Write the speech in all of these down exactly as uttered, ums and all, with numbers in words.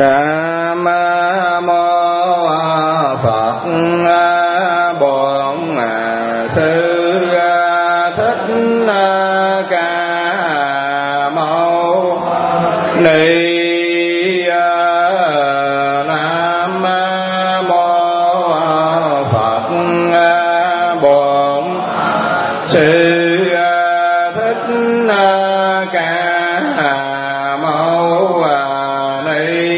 Nam mô Phật Bổn Sư Thích Ca Mâu Ni. Nam mô Phật Bổn Sư Thích Ca Mâu Ni.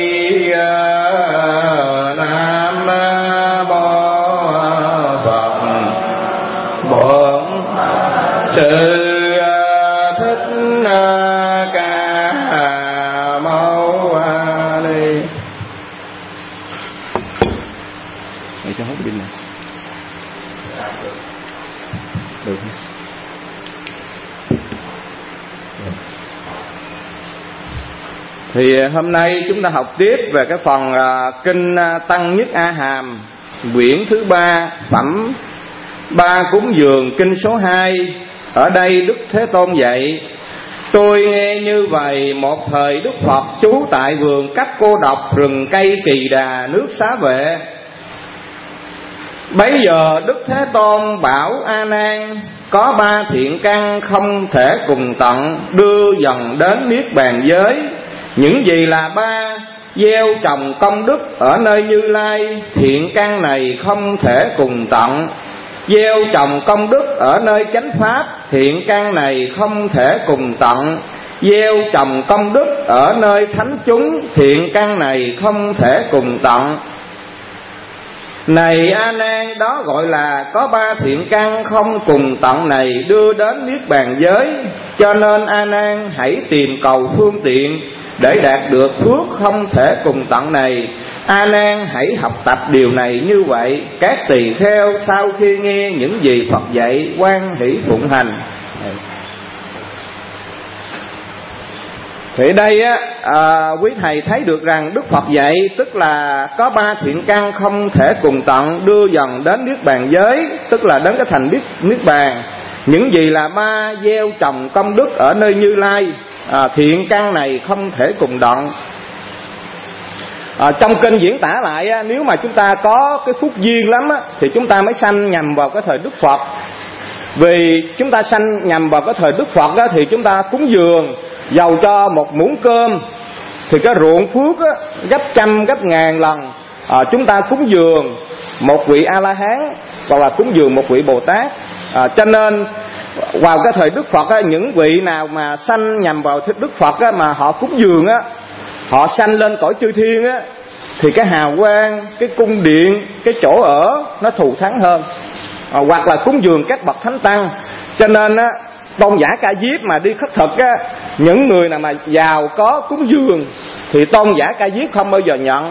Thì hôm nay chúng ta học tiếp về cái phần uh, kinh uh, Tăng Nhất A Hàm, quyển thứ ba, phẩm ba cúng dường, kinh số hai. Ở đây Đức Thế Tôn dạy: tôi nghe như vậy, một thời Đức Phật trú tại vườn Cách Cô Độc, rừng cây Kỳ Đà, nước Xá Vệ. Bấy giờ Đức Thế Tôn bảo A Nan: có ba thiện căn không thể cùng tận, đưa dần đến niết bàn giới. Những gì là ba? Gieo trồng công đức ở nơi Như Lai, thiện căn này không thể cùng tận. Gieo trồng công đức ở nơi chánh pháp, thiện căn này không thể cùng tận. Gieo trồng công đức ở nơi thánh chúng, thiện căn này không thể cùng tận. Này A Nan, đó gọi là có ba thiện căn không cùng tận này đưa đến niết bàn giới. Cho nên A Nan hãy tìm cầu phương tiện để đạt được phước không thể cùng tận này. A Nan hãy học tập điều này như vậy. Các tỳ kheo sau khi nghe những gì Phật dạy, hoan hỷ phụng hành. Thì đây á, à, quý thầy thấy được rằng Đức Phật dạy tức là có ba thiện căn không thể cùng tận, đưa dần đến niết bàn giới, tức là đến cái thành niết niết bàn. Những gì là ba? Gieo trồng công đức ở nơi Như Lai, à, thiện căn này không thể cùng đoạn. À, trong kinh diễn tả lại á, nếu mà chúng ta có cái phúc duyên lắm á, thì chúng ta mới sanh nhằm vào cái thời Đức Phật. Vì chúng ta sanh nhằm vào cái thời Đức Phật á, thì chúng ta cúng dường dầu cho một muỗng cơm, thì cái ruộng phước á, gấp trăm gấp ngàn lần. À, chúng ta cúng dường một vị A La Hán hoặc là cúng dường một vị Bồ Tát. À, cho nên vào cái thời Đức Phật á, những vị nào mà sanh nhằm vào Đức Phật á, mà họ cúng dường á, họ sanh lên cõi chư thiên á, thì cái hào quang, cái cung điện, cái chỗ ở nó thù thắng hơn. À, hoặc là cúng dường các bậc thánh tăng. Cho nên á, Tôn giả Ca Diếp mà đi khất thực á, những người nào mà giàu có cúng dường thì Tôn giả Ca Diếp không bao giờ nhận.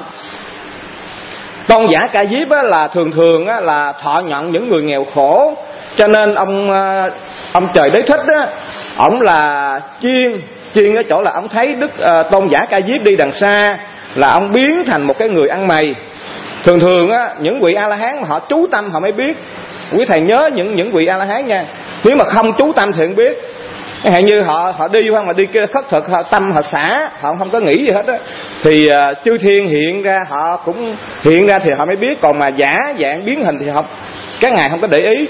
Tôn giả Ca Diếp á, là thường thường á, là thọ nhận những người nghèo khổ. Cho nên ông ông Trời Đế Thích á, ổng là chiên chiên ở chỗ là ông thấy Đức uh, Tôn giả Ca Diếp đi đằng xa là ông biến thành một cái người ăn mày. Thường thường á, những vị A La Hán mà họ chú tâm họ mới biết. Quý thầy nhớ những những vị A La Hán nha. Nếu mà không chú tâm thì không biết. Hãy như họ họ đi hoặc mà đi kia khất thực, họ tâm họ xả, họ không có nghĩ gì hết á, thì uh, chư thiên hiện ra họ cũng hiện ra thì họ mới biết. Còn mà giả dạng biến hình thì họ các ngài không có để ý.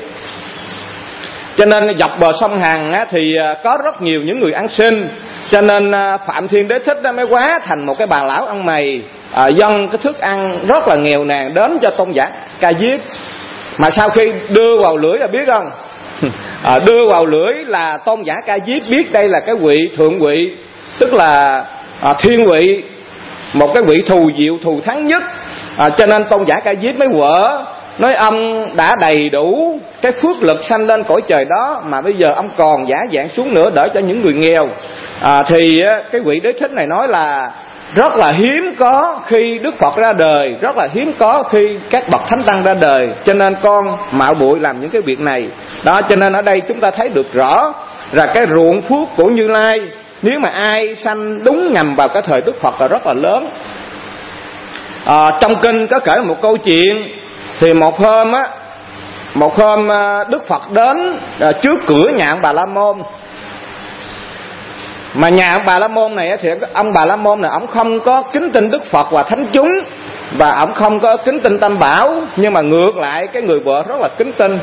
Cho nên dọc bờ sông Hằng á, thì có rất nhiều những người ăn xin. Cho nên Phạm Thiên Đế Thích mới hóa thành một cái bà lão ăn mày, à, dâng cái thức ăn rất là nghèo nàn đến cho Tôn giả Ca Diếp. Mà sau khi đưa vào lưỡi là biết không, à, đưa vào lưỡi là Tôn giả Ca Diếp biết đây là cái vị thượng vị, tức là à, thiên vị, một cái vị thù diệu thù thắng nhất. À, cho nên Tôn giả Ca Diếp mới quở nói ông đã đầy đủ cái phước lực sanh lên cõi trời đó, mà bây giờ ông còn giả dạng xuống nữa đỡ cho những người nghèo. À, thì cái vị Đế Thích này nói là rất là hiếm có khi Đức Phật ra đời, rất là hiếm có khi các bậc thánh tăng ra đời, cho nên con mạo muội làm những cái việc này đó. Cho nên ở đây chúng ta thấy được rõ là cái ruộng phước của Như Lai, nếu mà ai sanh đúng nhằm vào cái thời Đức Phật là rất là lớn. À, trong kinh có kể một câu chuyện. Thì một hôm á, một hôm Đức Phật đến trước cửa nhà Bà La Môn. Mà nhà ông Bà La Môn này thì ông Bà La Môn này ông không có kính tin Đức Phật và thánh chúng, và ông không có kính tin Tam Bảo, nhưng mà ngược lại cái người vợ rất là kính tin.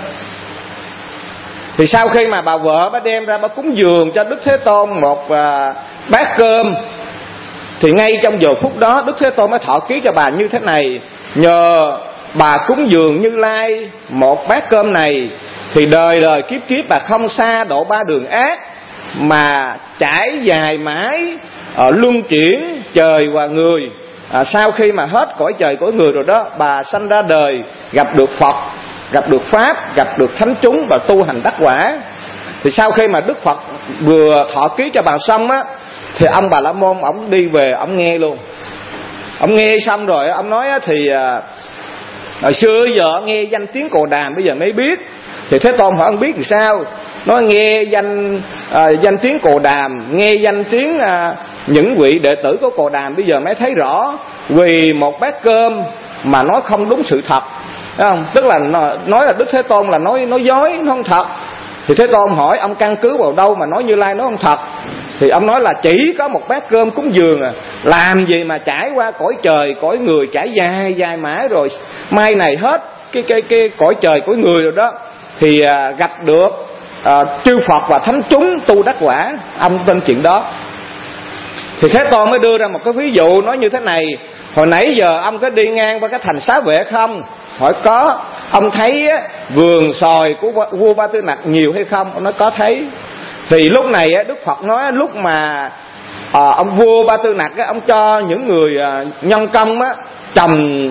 Thì sau khi mà bà vợ bà đem ra bà cúng dường cho Đức Thế Tôn một à, bát cơm, thì ngay trong giờ phút đó Đức Thế Tôn mới thọ ký cho bà như thế này: nhờ bà cúng dường Như Lai một bát cơm này, thì đời đời kiếp kiếp bà không xa độ ba đường ác, mà trải dài mãi ở luân chuyển trời và người. À, sau khi mà hết cõi trời cõi người rồi đó, bà sanh ra đời, gặp được Phật, gặp được Pháp, gặp được thánh chúng và tu hành đắc quả. Thì sau khi mà Đức Phật vừa thọ ký cho bà xong á, thì ông Bà La Môn ông đi về ông nghe luôn. Ông nghe xong rồi ông nói á, thì à, hồi xưa giờ nghe danh tiếng Cồ Đàm bây giờ mới biết. Thì Thế Tôn hỏi ông biết thì sao? Nói nghe danh à, danh tiếng Cồ Đàm, nghe danh tiếng à, những vị đệ tử của Cồ Đàm bây giờ mới thấy rõ. Vì một bát cơm mà nói không đúng sự thật, thấy không? Tức là nói là Đức Thế Tôn là nói nói dối, nó không thật. Thì Thế Tôn hỏi ông căn cứ vào đâu mà nói Như Lai nói không thật? Thì ông nói là chỉ có một bát cơm cúng dường à, làm gì mà trải qua cõi trời cõi người, trải dài dài mãi rồi mai này hết cái cái cái cõi trời cõi người rồi đó, thì à, gặp được à, chư Phật và thánh chúng tu đắc quả. Ông tin chuyện đó. Thì Thế Tôn mới đưa ra một cái ví dụ nói như thế này: hồi nãy giờ ông có đi ngang qua cái thành Xá Vệ không? Hỏi có. Ông thấy á, vườn xoài của vua Ba Tư Nặc nhiều hay không? Ông nói có thấy. Thì lúc này á, Đức Phật nói lúc mà à, ông vua Ba Tư Nặc á, ông cho những người à, nhân công á, trồng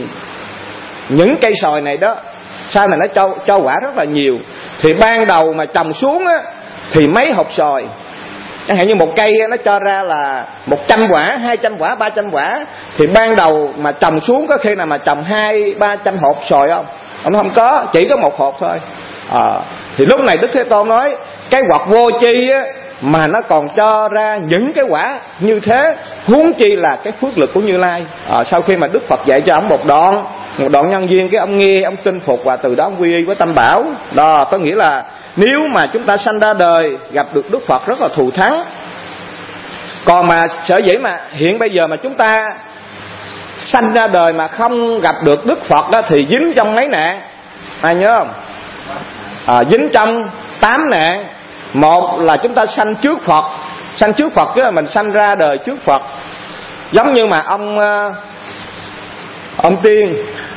những cây xoài này đó, sau này nó cho, cho quả rất là nhiều. Thì ban đầu mà trồng xuống á, thì mấy hộp xoài, chẳng hạn như một cây nó cho ra là một trăm quả, hai trăm quả, ba trăm quả. Thì ban đầu mà trồng xuống có khi nào mà trồng hai ba trăm hộp xoài không? Ông không có, chỉ có một hộp thôi. À, thì lúc này Đức Thế Tôn nói cái hoặc vô tri á, mà nó còn cho ra những cái quả như thế, huống chi là cái phước lực của Như Lai. À, sau khi mà Đức Phật dạy cho ông một đoạn một đoạn nhân duyên, cái ông nghe, ông tin phục, và từ đó ông quy y với Tam Bảo. Đó có nghĩa là nếu mà chúng ta sanh ra đời gặp được Đức Phật rất là thù thắng. Còn mà sở dĩ mà hiện bây giờ mà chúng ta sanh ra đời mà không gặp được Đức Phật đó, thì dính trong mấy nạn, ai nhớ không? À, dính trong tám nạn. Một là chúng ta sanh trước Phật. Sanh trước Phật chứ là mình sanh ra đời trước Phật. Giống như mà ông Ông Tiên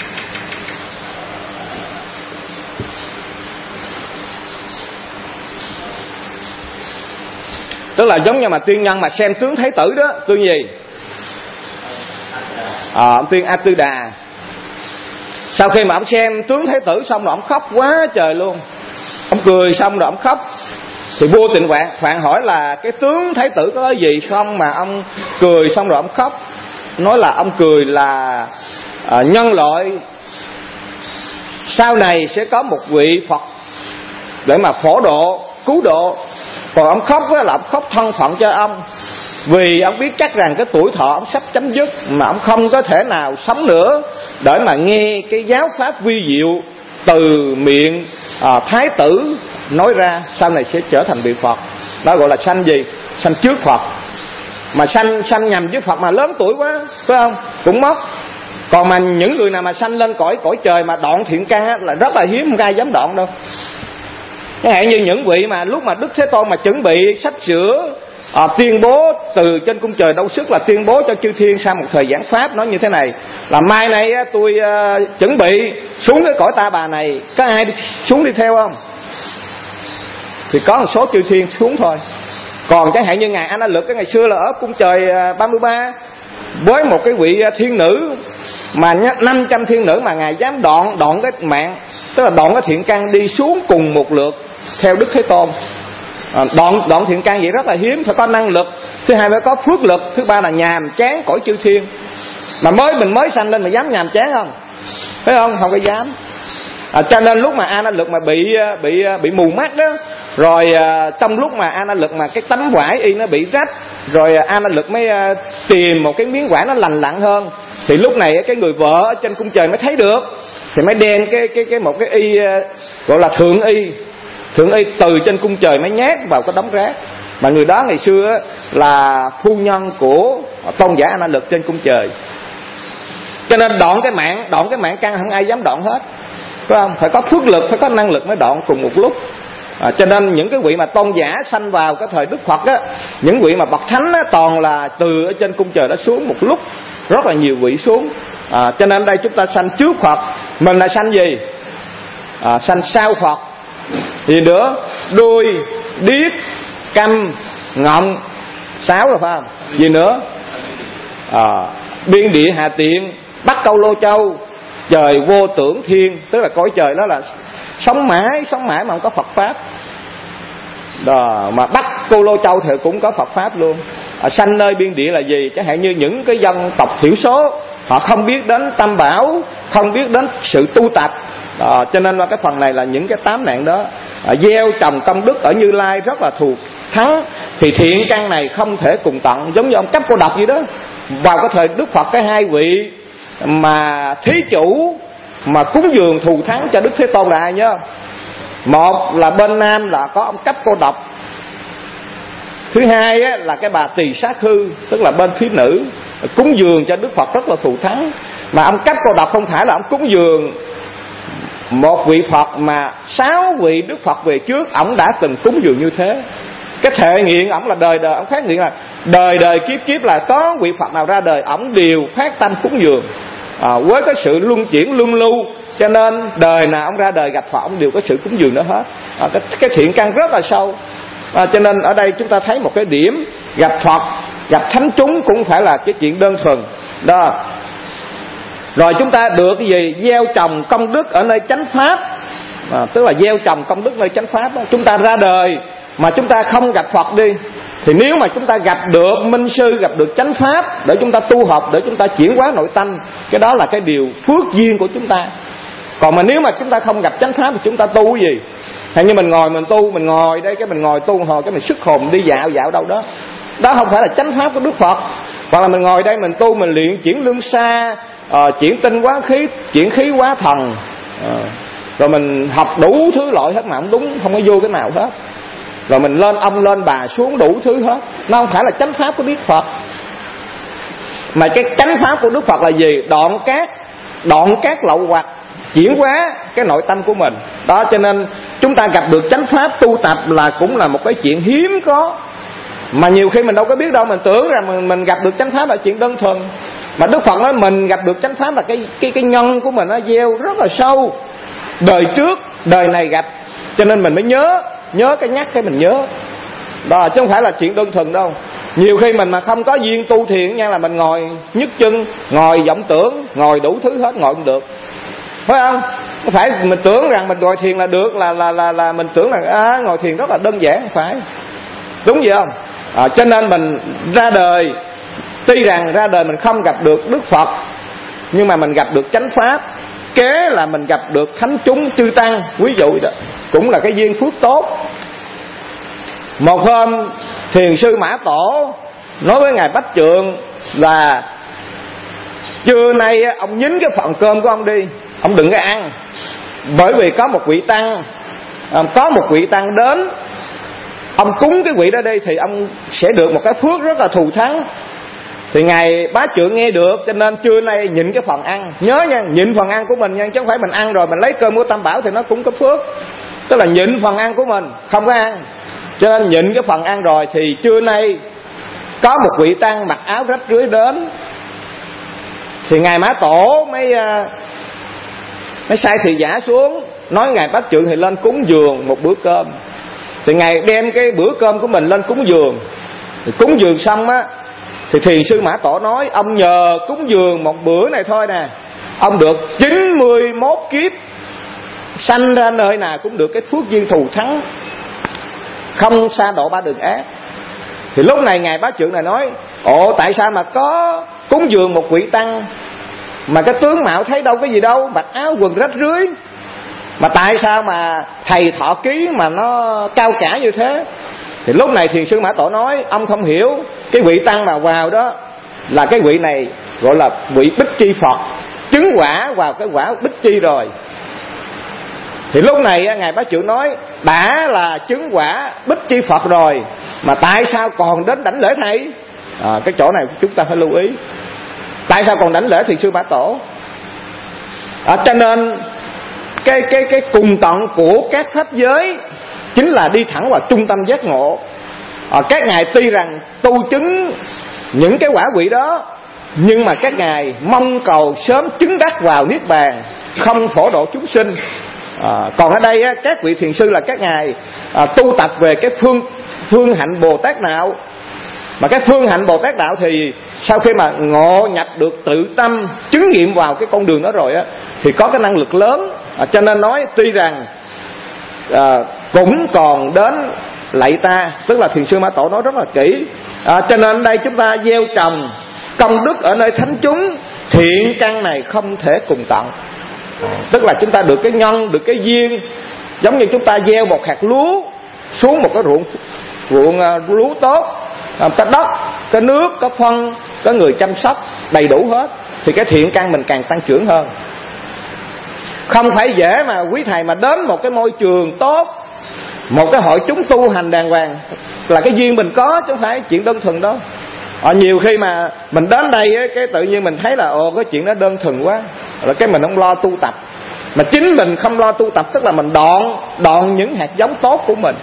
tức là giống như mà tiên nhân mà xem tướng Thái tử đó, tướng gì? À, ông Tiên A Tư Đà. Sau khi mà ông xem tướng Thái tử xong rồi ông khóc quá trời luôn. Ông cười xong rồi ông khóc. Thì vua Tịnh Phạn Phạn hỏi là cái tướng Thái tử có gì không mà ông cười xong rồi ông khóc? Nói là ông cười là à, nhân loại sau này sẽ có một vị Phật để mà phổ độ, cứu độ. Còn ông khóc là ông khóc thân phận cho ông, vì ông biết chắc rằng cái tuổi thọ ông sắp chấm dứt, mà ông không có thể nào sống nữa để mà nghe cái giáo pháp vi diệu từ miệng à, Thái tử nói ra, sau này sẽ trở thành vị Phật. Đó gọi là sanh gì? Sanh trước Phật. Mà sanh sanh nhầm với Phật mà lớn tuổi quá, phải không? Cũng mất. Còn mà những người nào mà sanh lên cõi cõi trời mà đoạn thiện căn á, là rất là hiếm, không ai dám đoạn đâu. Chẳng hạn như những vị mà lúc mà Đức Thế Tôn mà chuẩn bị sắp sửa à, tuyên bố từ trên cung trời Đâu Sức, là tuyên bố cho chư thiên sau một thời giảng pháp, nói như thế này là mai này á, tôi à, chuẩn bị xuống cái cõi Ta Bà này, có ai đi, xuống đi theo không? Thì có một số chư thiên xuống thôi. Còn chẳng hạn như ngài A Na Lực, cái ngày xưa là ở cung trời ba mươi ba với một cái vị thiên nữ, mà năm trăm thiên nữ mà ngài dám đoạn đoạn cái mạng, tức là đoạn cái thiện căn đi xuống cùng một lượt theo Đức Thế Tôn. À, đoạn đoạn thiện căn vậy rất là hiếm, phải có năng lực. Thứ hai phải có phước lực. Thứ ba là nhàm chán cõi chư thiên. Mà mới mình mới sanh lên mà dám nhàm chán không? Thấy không? Không có dám. À, cho nên lúc mà A Na Lực mà bị bị bị mù mắt đó, rồi à, trong lúc mà A Na Lực mà cái tấm vải y nó bị rách, rồi A Na Lực mới à, tìm một cái miếng vải nó lành lặn hơn. Thì lúc này cái người vợ ở trên cung trời mới thấy được, thì mới đem cái cái cái một cái y gọi là thượng y, thượng y từ trên cung trời mới nhét vào cái đống rác. Mà người đó ngày xưa là phu nhân của tôn giả A Na Lực trên cung trời. Cho nên đoạn cái mạng, đoạn cái mạng căn không ai dám đoạn hết, phải không? Phải có phước lực, phải có năng lực mới đoạn cùng một lúc. À, cho nên những cái vị mà tôn giả sanh vào cái thời Đức Phật á, những vị mà bậc thánh á, toàn là từ ở trên cung trời đó xuống một lúc, rất là nhiều vị xuống. À, cho nên đây chúng ta sanh trước Phật, mình là sanh gì? À, sanh sau Phật. Gì nữa? Đuôi, điếc, câm, ngọng, sáu rồi phải không? Gì nữa? À, biên địa hà tiện, Bắc Câu Lô Châu, trời vô tưởng thiên, tức là cõi trời đó là sống mãi, sống mãi mà không có Phật pháp. Đó, mà Bắc Câu Lô Châu thì cũng có Phật pháp luôn. À, sanh nơi biên địa là gì? Chẳng hạn như những cái dân tộc thiểu số, họ không biết đến Tam Bảo, không biết đến sự tu tập. Đó, cho nên là cái phần này là những cái tám nạn đó. À, gieo trồng công đức ở Như Lai rất là thù thắng. Thì thiện căn này không thể cùng tận, giống như ông Cấp Cô Độc vậy đó. Vào cái thời Đức Phật, cái hai vị mà thí chủ mà cúng dường thù thắng cho Đức Thế Tôn là ai nhớ? Một là bên nam là có ông Cấp Cô Độc, thứ hai á, là cái bà Tỳ Sát Hư, tức là bên phía nữ, cúng dường cho Đức Phật rất là thù thắng. Mà ông Cấp Cô Độc không phải là ông cúng dường một vị Phật, mà sáu vị Đức Phật về trước ổng đã từng cúng dường như thế. Cái thể nghiện ổng là đời đời ổng phát nguyện là đời đời kiếp kiếp là có vị Phật nào ra đời ổng đều phát tâm cúng dường. À, với cái sự luân chuyển luân lưu, cho nên đời nào ông ra đời gặp Phật ông đều có sự cúng dường đó hết. À, cái, cái thiện căn rất là sâu. À, cho nên ở đây chúng ta thấy một cái điểm, gặp Phật, gặp thánh chúng cũng phải là cái chuyện đơn thuần đó. Rồi chúng ta được cái gì? Gieo trồng công đức ở nơi chánh pháp. À, tức là gieo trồng công đức nơi chánh pháp đó. Chúng ta ra đời mà chúng ta không gặp Phật đi, thì nếu mà chúng ta gặp được minh sư, gặp được chánh pháp để chúng ta tu học, để chúng ta chuyển hóa nội tâm, cái đó là cái điều phước duyên của chúng ta. Còn mà nếu mà chúng ta không gặp chánh pháp thì chúng ta tu cái gì? Hay như mình ngồi mình tu, mình ngồi đây cái mình ngồi tu hồi cái mình xuất hồn đi dạo dạo đâu đó, đó không phải là chánh pháp của Đức Phật. Hoặc là mình ngồi đây mình tu, mình luyện chuyển lương xa, uh, chuyển tinh hóa khí, chuyển khí hóa thần, uh, rồi mình học đủ thứ loại hết mà không đúng, không có vô cái nào hết. Rồi mình lên ông lên bà xuống đủ thứ hết, nó không phải là chánh pháp của Đức Phật. Mà cái chánh pháp của Đức Phật là gì? Đoạn các đoạn các lậu hoặc, chuyển hóa cái nội tâm của mình đó. Cho nên chúng ta gặp được chánh pháp tu tập là cũng là một cái chuyện hiếm có, mà nhiều khi mình đâu có biết đâu. Mình tưởng rằng mình, mình gặp được chánh pháp là chuyện đơn thuần, mà Đức Phật nói mình gặp được chánh pháp là cái cái cái nhân của mình nó gieo rất là sâu, đời trước đời này gặp, cho nên mình mới nhớ nhớ cái nhắc cái mình nhớ đó, chứ không phải là chuyện đơn thuần đâu. Nhiều khi mình mà không có duyên tu thiện nha, là mình ngồi nhức chân, ngồi vọng tưởng, ngồi đủ thứ hết, ngồi không được, phải không? Không phải mình tưởng rằng mình ngồi thiền là được, là là là là mình tưởng là à, ngồi thiền rất là đơn giản, không phải, đúng vậy không? À, cho nên mình ra đời, tuy rằng ra đời mình không gặp được Đức Phật, nhưng mà mình gặp được chánh pháp, kế là mình gặp được thánh chúng chư tăng, ví dụ đó, cũng là cái duyên phước tốt. Một hôm Thiền sư Mã Tổ nói với ngài Bách Trượng là trưa nay ông nhín cái phần cơm của ông đi, ông đừng có ăn, bởi vì có một vị tăng có một vị tăng đến, ông cúng cái vị đó đi thì ông sẽ được một cái phước rất là thù thắng. Thì ngài Bá Trượng nghe được, cho nên trưa nay nhịn cái phần ăn. Nhớ nha, nhịn phần ăn của mình nha, chứ không phải mình ăn rồi mình lấy cơm của Tam Bảo thì nó cũng có phước. Tức là nhịn phần ăn của mình, không có ăn. Cho nên nhịn cái phần ăn rồi thì trưa nay có một vị tăng mặc áo rách rưới đến, thì ngài Mã Tổ mới mới sai thị giả xuống, nói ngài Bách Trượng thì lên cúng dường một bữa cơm. Thì ngài đem cái bữa cơm của mình lên cúng dường. Thì cúng dường xong á, thì Thiền sư Mã Tổ nói ông nhờ cúng dường một bữa này thôi nè, ông được chín mươi mốt kiếp sanh ra nơi nào cũng được cái phước duyên thù thắng, không sa độ ba đường ác. Thì lúc này ngài Bá Trượng này nói ồ, tại sao mà có cúng dường một vị tăng mà cái tướng mạo thấy đâu cái gì đâu, mặc áo quần rách rưới, mà tại sao mà thầy thọ ký mà nó cao cả như thế? Thì lúc này Thiền sư Mã Tổ nói ông không hiểu, cái vị tăng mà vào đó là cái vị này gọi là vị Bích Chi Phật, chứng quả vào cái quả Bích Chi rồi. Thì lúc này ngài Bá Trượng nói đã là chứng quả Bích Chi Phật rồi Mà tại sao còn đến đảnh lễ thầy? À, cái chỗ này chúng ta phải lưu ý. Tại sao còn đảnh lễ Thiền sư Mã Tổ? À, cho nên cái cái cái cùng tận của các pháp giới chính là đi thẳng vào trung tâm giác ngộ. À, các ngài tuy rằng tu chứng những cái quả vị đó, nhưng mà các ngài mong cầu sớm chứng đắc vào niết bàn, không phổ độ chúng sinh. À, còn ở đây á, các vị thiền sư là các ngài à, tu tập về cái phương phương hạnh Bồ Tát đạo. Mà cái phương hạnh Bồ Tát đạo thì sau khi mà ngộ nhập được tự tâm, chứng nghiệm vào cái con đường đó rồi á, thì có cái năng lực lớn. À, cho nên nói tuy rằng à, cũng còn đến lạy ta, tức là Thiền sư Mã Tổ nói rất là kỹ. À, cho nên đây chúng ta gieo trồng công đức ở nơi thánh chúng, thiện căn này không thể cùng tận. Tức là chúng ta được cái nhân, được cái duyên, giống như chúng ta gieo một hạt lúa xuống một cái ruộng ruộng uh, lúa tốt, uh, có đất, có nước, có phân, có người chăm sóc đầy đủ hết, thì cái thiện căn mình càng tăng trưởng hơn. Không phải dễ mà quý thầy mà đến một cái môi trường tốt, một cái hội chúng tu hành đàng hoàng, là cái duyên mình có, chứ không phải chuyện đơn thuần đâu. Ở nhiều khi mà mình đến đây ấy, cái tự nhiên mình thấy là ồ cái chuyện đó đơn thuần quá, là cái mình không lo tu tập. Mà chính mình không lo tu tập, tức là mình đoạn đoạn những hạt giống tốt của mình.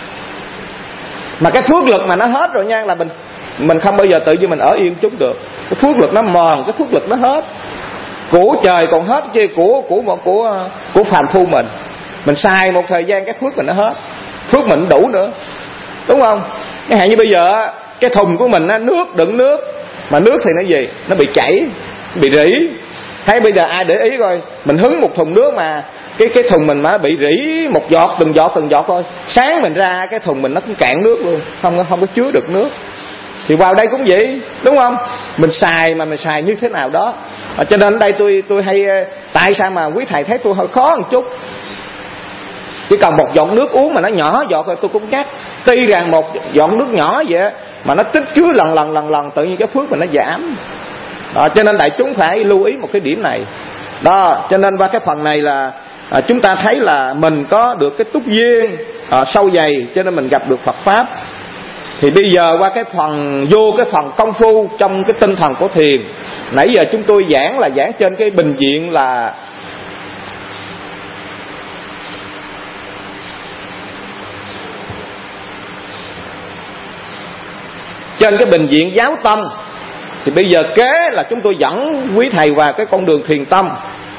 Mà cái phước lực mà nó hết rồi nha, là mình mình không bao giờ tự nhiên mình ở yên chút được. Cái phước lực nó mòn, cái phước lực nó hết. Của trời còn hết chứ của của của của, của phàm phu mình. Mình xài một thời gian cái phước mình nó hết, phước mình đủ nữa, đúng không? Cái hạn như bây giờ cái thùng của mình nước đựng nước, mà nước thì nó gì? Nó bị chảy, bị rỉ. Hay bây giờ ai để ý coi, mình hứng một thùng nước mà cái cái thùng mình mà bị rỉ một giọt từng giọt từng giọt thôi, sáng mình ra cái thùng mình nó cũng cạn nước luôn, không không có chứa được nước. Thì vào đây cũng vậy, đúng không? Mình xài mà mình xài như thế nào đó. À, cho nên ở đây tôi tôi hay, tại sao mà quý thầy thấy tôi hơi khó một chút, chỉ cần một giọt nước uống mà nó nhỏ giọt rồi tôi cũng chắc. Tuy rằng một giọt nước nhỏ vậy mà nó tích chứa lần lần lần lần, tự nhiên cái phước mình nó giảm. Đó, cho nên đại chúng phải lưu ý một cái điểm này. Đó, cho nên qua cái phần này là à, chúng ta thấy là mình có được cái túc duyên à, sâu dày, cho nên mình gặp được Phật pháp. Thì bây giờ qua cái phần vô cái phần công phu trong cái tinh thần của thiền. Nãy giờ chúng tôi giảng là giảng trên cái bình diện là trên cái bình diện giáo tâm. Thì bây giờ kế là chúng tôi dẫn quý thầy vào cái con đường thiền tâm.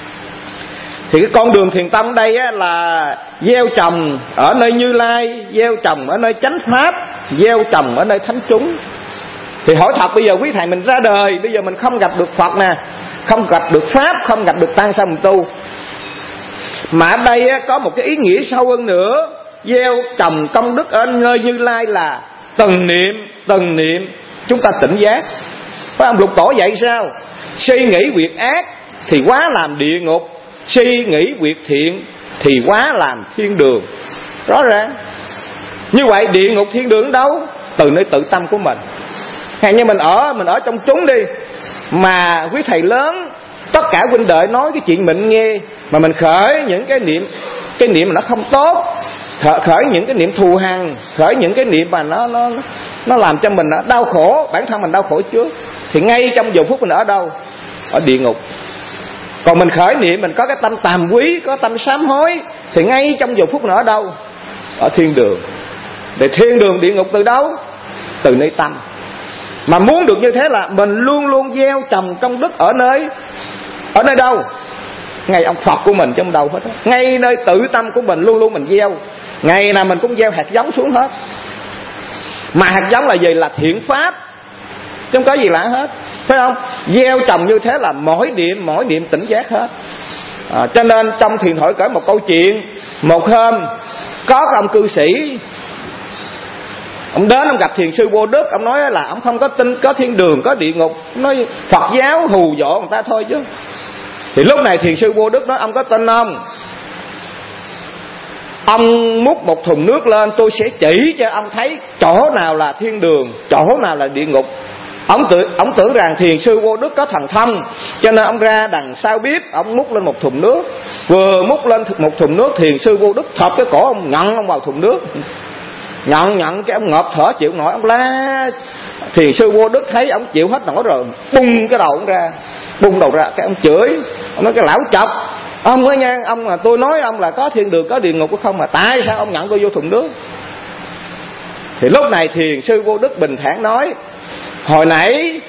Thì cái con đường thiền tâm đây á, là gieo trồng ở nơi Như Lai, gieo trồng ở nơi chánh pháp, gieo trồng ở nơi thánh chúng. Thì hỏi thật, bây giờ quý thầy mình ra đời, bây giờ mình không gặp được Phật nè, không gặp được pháp, không gặp được tăng, sao mình tu? Mà ở đây á, có một cái ý nghĩa sâu hơn nữa. Gieo trồng công đức ở nơi Như Lai là từng niệm, từng niệm chúng ta tỉnh giác. Phải ông Lục Tổ dạy sao? Suy nghĩ việc ác thì quá làm địa ngục, suy nghĩ việc thiện thì quá làm thiên đường. Rõ ràng. Như vậy địa ngục thiên đường đâu? Từ nơi tự tâm của mình. Hay như mình ở mình ở trong chúng đi, mà quý thầy lớn tất cả huynh đệ nói cái chuyện mình nghe, mà mình khởi những cái niệm cái niệm mà nó không tốt, khởi, khởi những cái niệm thù hằn, khởi những cái niệm mà nó nó nó làm cho mình đau khổ, bản thân mình đau khổ trước, thì ngay trong giờ phút mình ở đâu? Ở địa ngục. Còn mình khởi niệm mình có cái tâm tàm quý, có tâm sám hối, thì ngay trong giờ phút mình ở đâu? Ở thiên đường. Để thiên đường địa ngục từ đâu? Từ nơi tâm. Mà muốn được như thế là mình luôn luôn gieo trồng công đức ở nơi ở nơi đâu? Ngay ông Phật của mình trong đầu hết đó. Ngay nơi tự tâm của mình luôn luôn mình gieo. Ngày nào mình cũng gieo hạt giống xuống hết. Mà hạt giống là gì? Là thiện pháp, chứ không có gì lạ hết, phải không? Gieo trồng như thế là mỗi niệm mỗi niệm tỉnh giác hết. À, cho nên trong thiền hội kể một câu chuyện. Một hôm có ông cư sĩ, ông đến ông gặp thiền sư Vô Đức. Ông nói là ông không có tin có thiên đường, có địa ngục. Ông nói Phật giáo hù dọa người ta thôi chứ. Thì lúc này thiền sư Vô Đức nói ông có tin không? Ông múc một thùng nước lên, tôi sẽ chỉ cho ông thấy chỗ nào là thiên đường, chỗ nào là địa ngục. Ông tưởng, ông tưởng rằng thiền sư Vô Đức có thần thông, cho nên ông ra đằng sau bếp, ông múc lên một thùng nước. Vừa múc lên một thùng nước, thiền sư Vô Đức thọc cái cổ ông, nhận ông vào thùng nước. Nhận nhận cái ông ngợp thở chịu nổi, ông la. Thiền sư Vô Đức thấy ông chịu hết nổi rồi, bung cái đầu ông ra, bung đầu ra, cái ông chửi, ông nói cái lão chọc, ông ơi nha, ông mà tôi nói ông là có thiên đường có địa ngục không, mà tại sao ông nhận tôi vô thùng nước? Thì lúc này thiền sư Vô Đức bình thản nói: hồi nãy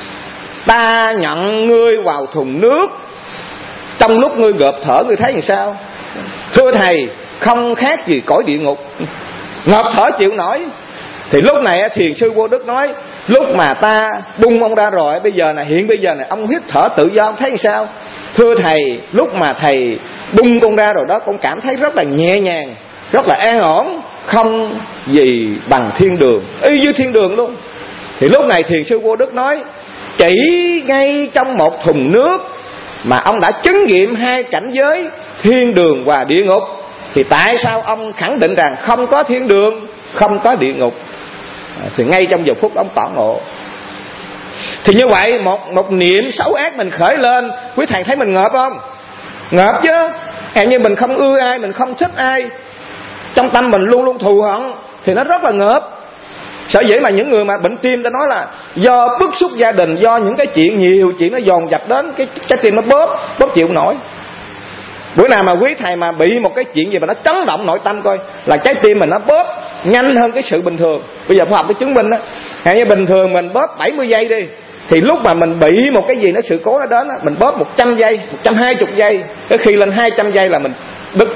ta nhận ngươi vào thùng nước, trong lúc ngươi gộp thở ngươi thấy làm sao? Thưa thầy, không khác gì cõi địa ngục, ngộp thở chịu nổi. Thì lúc này thiền sư Vô Đức nói: lúc mà ta bung ông ra rồi, bây giờ này, hiện bây giờ này ông hít thở tự do, ông thấy làm sao? Thưa thầy, lúc mà thầy bung con ra rồi đó, con cảm thấy rất là nhẹ nhàng, rất là an ổn, không gì bằng thiên đường, y như thiên đường luôn. Thì lúc này thiền sư Vô Đức nói: chỉ ngay trong một thùng nước mà ông đã chứng nghiệm hai cảnh giới thiên đường và địa ngục, thì tại sao ông khẳng định rằng không có thiên đường, không có địa ngục? Thì ngay trong giờ phút ông tỏ ngộ. Thì như vậy một một niệm xấu ác mình khởi lên, quý thầy thấy mình ngợp không? Ngợp chứ. Hèn như mình không ưa ai, mình không thích ai, trong tâm mình luôn luôn thù hận, thì nó rất là ngợp. Sở dĩ mà những người mà bệnh tim ta nói là do bức xúc gia đình, do những cái chuyện nhiều chuyện nó dồn dập đến, cái trái tim nó bóp bóp chịu nổi. Bữa nào mà quý thầy mà bị một cái chuyện gì mà nó chấn động nội tâm coi, là trái tim mình nó bóp nhanh hơn cái sự bình thường. Bây giờ khoa học nó chứng minh đó, hèn như bình thường mình bóp bảy mươi giây đi, thì lúc mà mình bị một cái gì nó sự cố nó đến, mình bóp một trăm giây, một trăm hai mươi giây, tới khi lên hai trăm giây là mình đứt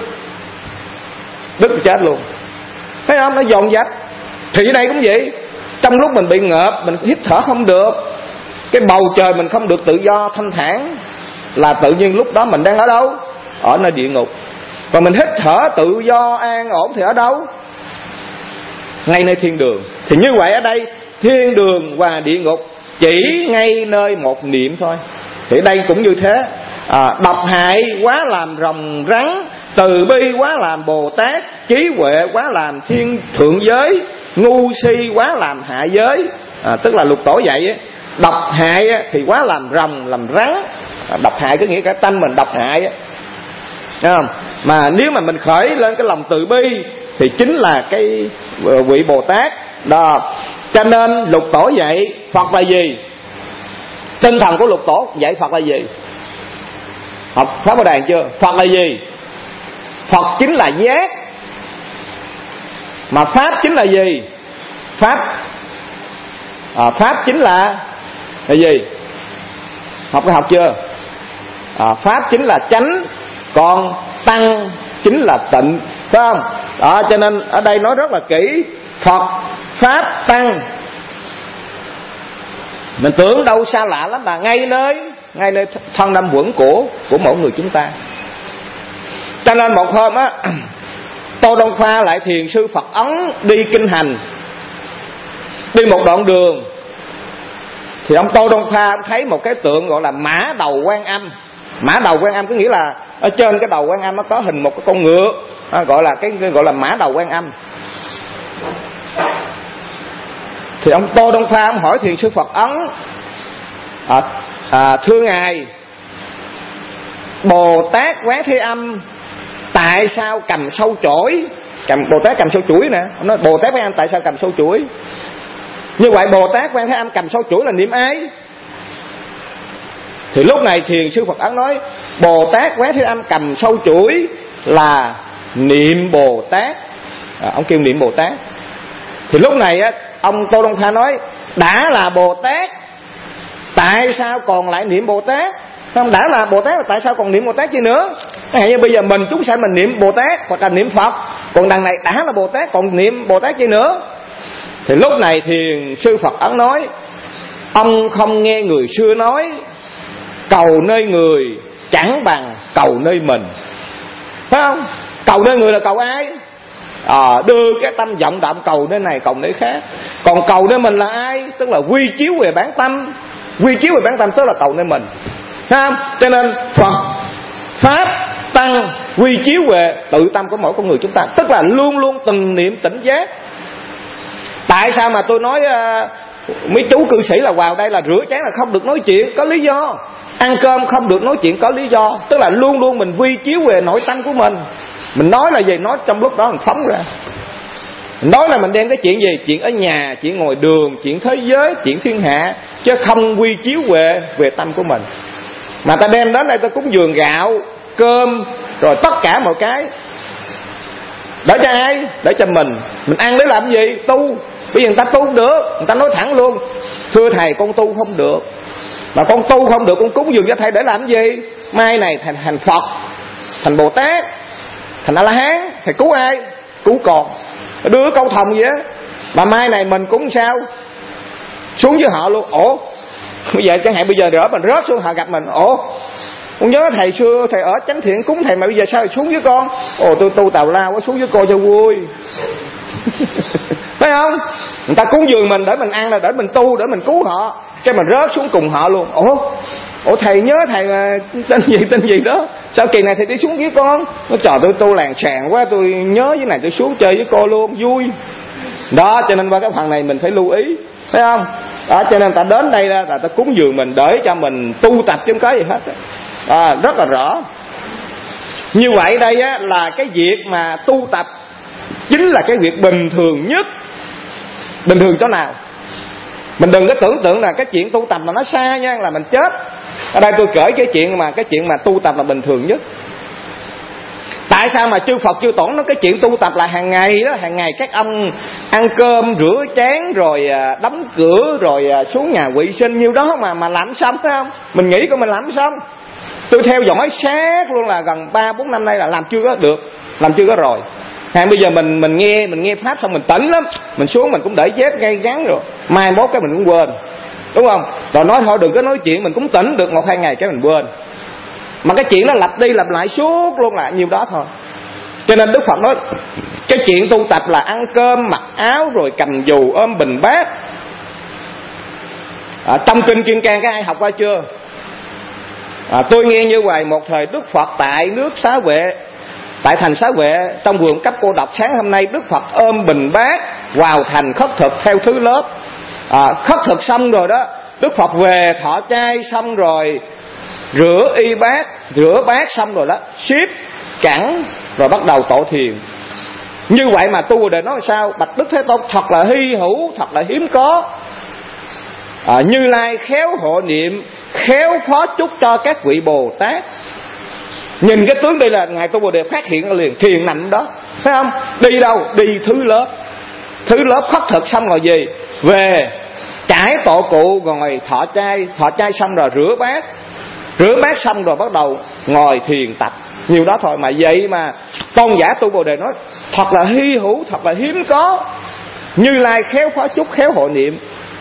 đứt chết luôn, thấy không? Nó dồn dập. Thì ở đây cũng vậy, trong lúc mình bị ngợp, mình hít thở không được, cái bầu trời mình không được tự do thanh thản, là tự nhiên lúc đó mình đang ở đâu? Ở nơi địa ngục. Còn mình hít thở tự do an ổn thì ở đâu? Ngay nơi thiên đường. Thì như vậy ở đây thiên đường và địa ngục chỉ ngay nơi một niệm thôi. Thì ở đây cũng như thế, à, độc hại quá làm rồng rắn, từ bi quá làm Bồ Tát, trí huệ quá làm thiên thượng giới, ngu si quá làm hạ giới. À, tức là Lục Tổ dạy ấy, độc hại ấy, thì quá làm rồng làm rắn. À, độc hại có nghĩa cả tâm mình độc hại ấy. Không? Mà nếu mà mình khởi lên cái lòng từ bi thì chính là cái vị Bồ Tát đó. Cho nên Lục Tổ dạy Phật là gì? Tinh thần của Lục Tổ dạy Phật là gì? Học Pháp Bảo Đàn chưa? Phật là gì? Phật chính là giác. Mà Pháp chính là gì? Pháp à, Pháp chính là là gì? Học có học chưa? À, Pháp chính là chánh, còn Tăng chính là tịnh, phải không? Đó, cho nên ở đây nói rất là kỹ, Phật, Pháp, Tăng. Mình tưởng đâu xa lạ lắm, mà ngay nơi ngay nơi thân năm quẩn của của mỗi người chúng ta. Cho nên một hôm á, Tô Đông Khoa lại thiền sư Phật Ấn đi kinh hành, đi một đoạn đường, thì ông Tô Đông Khoa thấy một cái tượng gọi là mã đầu Quan Âm. Mã đầu Quan Âm có nghĩa là ở trên cái đầu Quan Âm nó có hình một cái con ngựa, à, gọi là cái gọi là mã đầu Quan Âm. Thì ông Tô Đông Khoa ông hỏi thiền sư Phật Ấn, à, à, thưa ngài, Bồ Tát Quán Thế Âm tại sao cầm sâu chổi? Cầm Bồ Tát cầm sâu chuỗi nè. Ông nói Bồ Tát Quán Thế Âm tại sao cầm sâu chuỗi? Như vậy Bồ Tát Quán Thế Âm cầm sâu chuỗi là niệm ai? Thì lúc này thiền sư Phật Ấn nói Bồ Tát Quán Thế Âm cầm sâu chuỗi là niệm Bồ Tát, à, ông kêu niệm Bồ Tát. Thì lúc này á, ông Tô Đông Khoa nói đã là Bồ Tát tại sao còn lại niệm Bồ Tát? Không, đã là Bồ Tát tại sao còn niệm Bồ Tát chi nữa? Hay như bây giờ mình chúng sanh mình niệm Bồ Tát hoặc là niệm Phật, còn đằng này đã là Bồ Tát còn niệm Bồ Tát chi nữa? Thì lúc này thiền sư Phật Ấn nói ông không nghe người xưa nói cầu nơi người chẳng bằng cầu nơi mình, phải không? Cầu nơi người là cầu ai? À, đưa cái tâm vọng động cầu nơi này cầu nơi khác. Còn cầu nơi mình là ai? Tức là quy chiếu về bản tâm. Quy chiếu về bản tâm tức là cầu nơi mình, thấy không? Cho nên Phật, Pháp, Tăng quy chiếu về tự tâm của mỗi con người chúng ta, tức là luôn luôn từng niệm tỉnh giác. Tại sao mà tôi nói uh, mấy chú cư sĩ là vào đây là rửa chén là không được nói chuyện? Có lý do. Ăn cơm không được nói chuyện, có lý do. Tức là luôn luôn mình quy chiếu về nội tâm của mình. Mình nói là gì? Nói trong lúc đó mình phóng ra. Nói là mình đem cái chuyện gì? Chuyện ở nhà, chuyện ngồi đường, chuyện thế giới, chuyện thiên hạ, chứ không quy chiếu về về tâm của mình. Mà ta đem đến đây ta cúng dường gạo, cơm, rồi tất cả mọi cái. Để cho ai? Để cho mình. Mình ăn để làm gì? Tu. Bây giờ người ta tu không được, người ta nói thẳng luôn: thưa thầy, con tu không được. Mà con tu không được, con cúng dường cho thầy để làm gì? Mai này thành, thành Phật, thành Bồ Tát, thành A-la-hán, thầy cứu ai? Cứu con. Đưa câu thòng vậy á. Mà mai này mình cúng sao? Xuống với họ luôn. Ủa, bây giờ chẳng hạn bây giờ rỡ mình rớt xuống họ gặp mình: ủa, con nhớ thầy xưa thầy ở Chánh Thiện cúng thầy, mà bây giờ sao thầy xuống với con? Ồ, tôi tu tào lao quá, xuống với cô cho vui. Thấy không? Người ta cúng dường mình để mình ăn là để mình tu, để mình cứu họ, cái mình rớt xuống cùng họ luôn. Ủa, ủa thầy nhớ thầy tên gì tên gì đó, sao kỳ này thầy đi xuống với con? Nó trời, tôi tu làng sàng quá, tôi nhớ với này tôi xuống chơi với cô luôn, vui. Đó, cho nên qua cái phần này mình phải lưu ý, thấy không? Đó, cho nên ta đến đây là ta cúng dường mình để cho mình tu tập chứ không có gì hết. À, rất là rõ. Như vậy đây á, là cái việc mà tu tập chính là cái việc bình thường nhất. Bình thường chỗ nào? Mình đừng có tưởng tượng là cái chuyện tu tập là nó xa nha, là mình chết. Ở đây tôi kể cái chuyện mà cái chuyện mà tu tập là bình thường nhất. Tại sao mà chư Phật chư Tổ nó cái chuyện tu tập là hàng ngày đó, hàng ngày các ông ăn cơm, rửa chén, rồi đóng cửa, rồi xuống nhà vệ sinh nhiêu đó mà mà làm xong, phải không? Mình nghĩ của mình làm xong. Tôi theo dõi sát luôn là gần ba bốn năm nay là làm chưa có được, làm chưa có rồi. Hay bây giờ mình mình nghe mình nghe pháp xong mình tỉnh lắm, mình xuống mình cũng để dép ngay gắn rồi, mai mốt cái mình cũng quên, đúng không? Rồi nói thôi đừng có nói chuyện, mình cũng tỉnh được một hai ngày cái mình quên. Mà cái chuyện nó lặp đi lặp lại suốt luôn là nhiêu đó thôi. Cho nên Đức Phật nói cái chuyện tu tập là ăn cơm, mặc áo, rồi cầm dù, ôm bình bát. À, trong kinh Kim Cang các ai học qua chưa? À, tôi nghe như vậy, một thời Đức Phật tại nước Xá Vệ, tại thành Xá Vệ, trong vườn cấp cô đọc sáng hôm nay, Đức Phật ôm bình bát vào thành khất thực theo thứ lớp. À, khất thực xong rồi đó, Đức Phật về thọ chay xong rồi rửa y bát, rửa bát xong rồi đó, xếp cẳng rồi bắt đầu tổ thiền. Như vậy mà tu để nói sao? Bạch Đức Thế Tôn, thật là hy hữu, thật là hiếm có. À, Như Lai khéo hộ niệm, khéo phó chúc cho các vị Bồ Tát. Nhìn cái tướng đây là ngài Tu Bồ Đề phát hiện liền, thiền nằm đó, phải không? Đi đâu? Đi thứ lớp. Thứ lớp khất thực xong rồi gì? Về cải tổ cụ, ngồi thọ chay, thọ chay xong rồi rửa bát, rửa bát xong rồi bắt đầu ngồi thiền tập. Nhiều đó thôi mà vậy mà tôn giả Tu Bồ Đề nói thật là hy hữu, thật là hiếm có. Như Lai khéo phó chúc, khéo hộ niệm.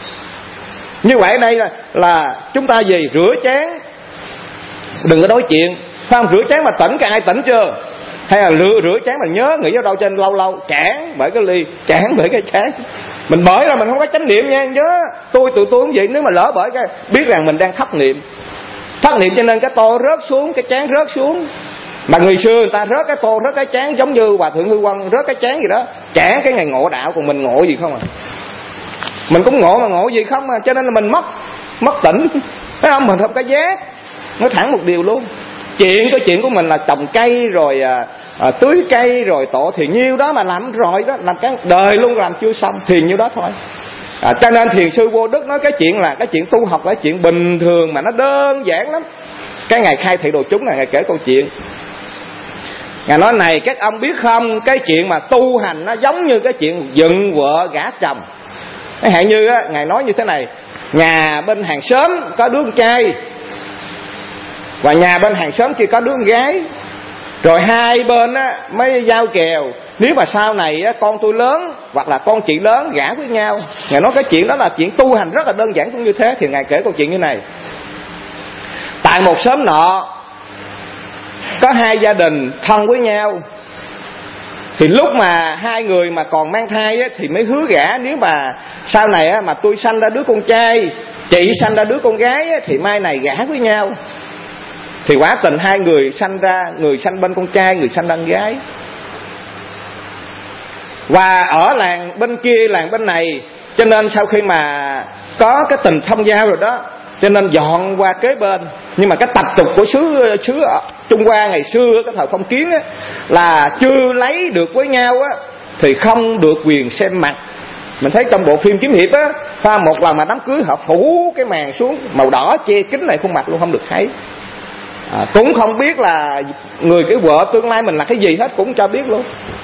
Như vậy đây là, là chúng ta gì? Rửa chén, đừng có nói chuyện, phải không? Rửa chén mà tỉnh, cái ai tỉnh chưa? Hay là rửa, rửa chén mà nhớ nghĩ ở đâu trên lâu lâu chán bởi cái ly, chán bởi cái chén. Mình bởi là mình không có chánh niệm nha, nhớ tôi tụi tôi cũng vậy. Nếu mà lỡ bởi cái biết rằng mình đang thất niệm, thất niệm cho nên cái tô rớt xuống, cái chén rớt xuống. Mà người xưa người ta rớt cái tô, rớt cái chén, giống như Hòa Thượng Hư Quân rớt cái chén gì đó, chán cái ngày ngộ đạo. Còn mình ngộ gì không à? Mình cũng ngộ mà ngộ gì không à? Cho nên là mình mất mất tỉnh, phải không? Mình không có giác. Nói thẳng một điều luôn, chuyện cái chuyện của mình là trồng cây rồi à, à, tưới cây rồi tổ thiền nhiêu đó mà làm rồi đó, làm cái đời luôn làm chưa xong, thiền nhiêu đó thôi. À, cho nên thiền sư Vô Đức nói cái chuyện là cái chuyện tu học là chuyện bình thường mà nó đơn giản lắm. Cái ngày khai thị đồ chúng là ngày kể câu chuyện. Ngài nói này các ông biết không, cái chuyện mà tu hành nó giống như cái chuyện dựng vợ gả chồng. Cái hạn như á, ngài nói như thế này: nhà bên hàng xóm có đứa con trai và nhà bên hàng xóm kia có đứa con gái. Rồi hai bên á mới giao kèo, nếu mà sau này á, con tôi lớn hoặc là con chị lớn gả với nhau. Ngài nói cái chuyện đó là chuyện tu hành rất là đơn giản cũng như thế. Thì ngài kể câu chuyện như này: tại một xóm nọ có hai gia đình thân với nhau. Thì lúc mà hai người mà còn mang thai á, thì mới hứa gả, nếu mà sau này á, mà tôi sanh ra đứa con trai, chị sanh ra đứa con gái á, thì mai này gả với nhau. Thì quả tình hai người sanh ra, người sanh bên con trai, người sanh bên gái. Và ở làng bên kia, làng bên này, cho nên sau khi mà có cái tình thông giao rồi đó, cho nên dọn qua kế bên. Nhưng mà cái tập tục của xứ xứ Trung Hoa ngày xưa, cái thời phong kiến á, là chưa lấy được với nhau á, thì không được quyền xem mặt. Mình thấy trong bộ phim kiếm hiệp á, pha một lần mà đám cưới họ phủ cái màn xuống màu đỏ che kín lại khuôn mặt luôn, không được thấy. À, cũng không biết là người cái vợ tương lai mình là cái gì hết, cũng cho biết luôn.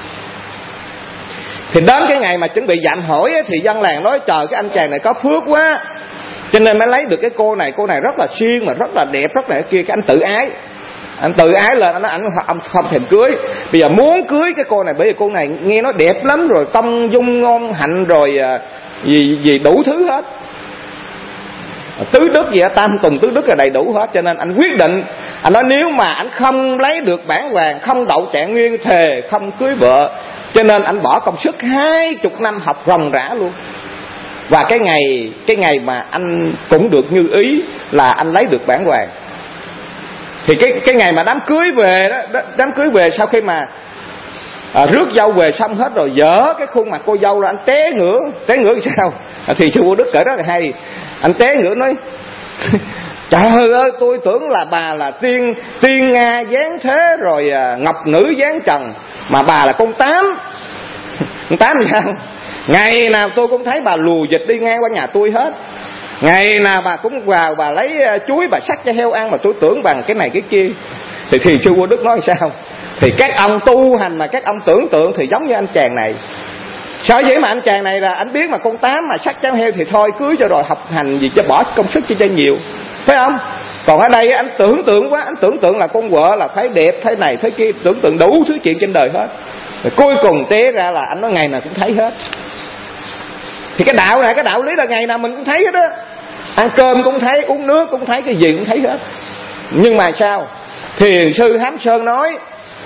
Thì đến cái ngày mà chuẩn bị dạm hỏi á, thì dân làng nói trời cái anh chàng này có phước quá, cho nên mới lấy được cái cô này. Cô này rất là xuyên mà rất là đẹp, rất là kia. Cái anh tự ái, anh tự ái lên, anh nói anh không thèm cưới. Bây giờ muốn cưới cái cô này, bởi vì cô này nghe nói đẹp lắm, rồi công dung ngon hạnh, rồi gì gì đủ thứ hết, tứ đức gì đó, tam tùng tứ đức là đầy đủ hết. Cho nên anh quyết định, anh nói nếu mà anh không lấy được bản hoàng, không đậu trạng nguyên, thề không cưới vợ. Cho nên anh bỏ công sức hai chục năm học ròng rã luôn. Và cái ngày cái ngày mà anh cũng được như ý là anh lấy được bản hoàng. Thì cái cái ngày mà đám cưới về đó, đám cưới về sau khi mà à, rước dâu về xong hết rồi, dỡ cái khuôn mặt cô dâu là anh té ngửa. Té ngửa thì sao? À, thì sư Vô Đức kể rất là hay. Anh té ngửa nói trời ơi, tôi tưởng là bà là tiên tiên Nga giáng thế, rồi à, ngọc nữ giáng trần, mà bà là con tám. Con tám gì không? Ngày nào tôi cũng thấy bà lùa dịch đi ngang qua nhà tôi hết. Ngày nào bà cũng vào, bà lấy chuối bà xắt cho heo ăn, mà tôi tưởng bằng cái này cái kia. Thì thì sư Vô Đức nói sao? Thì các ông tu hành mà các ông tưởng tượng thì giống như anh chàng này. Sao vậy mà anh chàng này là anh biết mà con tám mà xắt cháu heo thì thôi cưới cho rồi, học hành gì cho bỏ công sức cho cho nhiều, phải không? Còn ở đây anh tưởng tượng quá, anh tưởng tượng là con vợ là phải đẹp, thế này thế kia, tưởng tượng đủ thứ chuyện trên đời hết. Rồi cuối cùng té ra là anh nói ngày nào cũng thấy hết. Thì cái đạo này, cái đạo lý là ngày nào mình cũng thấy hết á. Ăn cơm cũng thấy, uống nước cũng thấy, cái gì cũng thấy hết. Nhưng mà sao? Thiền sư Hám Sơn nói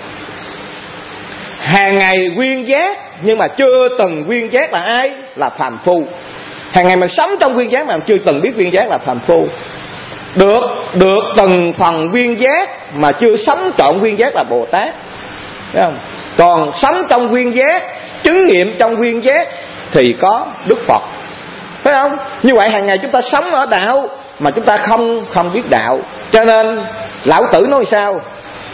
hàng ngày quyên giác, nhưng mà chưa từng quyên giác là ai? Là phàm phu. Hàng ngày mình sống trong quyên giác mà chưa từng biết quyên giác là phàm phu. Được được từng phần quyên giác mà chưa sống trọn quyên giác là Bồ Tát, thấy không? Còn sống trong quyên giác, chứng nghiệm trong quyên giác thì có Đức Phật, phải không? Như vậy hàng ngày chúng ta sống ở đạo mà chúng ta không không biết đạo. Cho nên Lão Tử nói sao?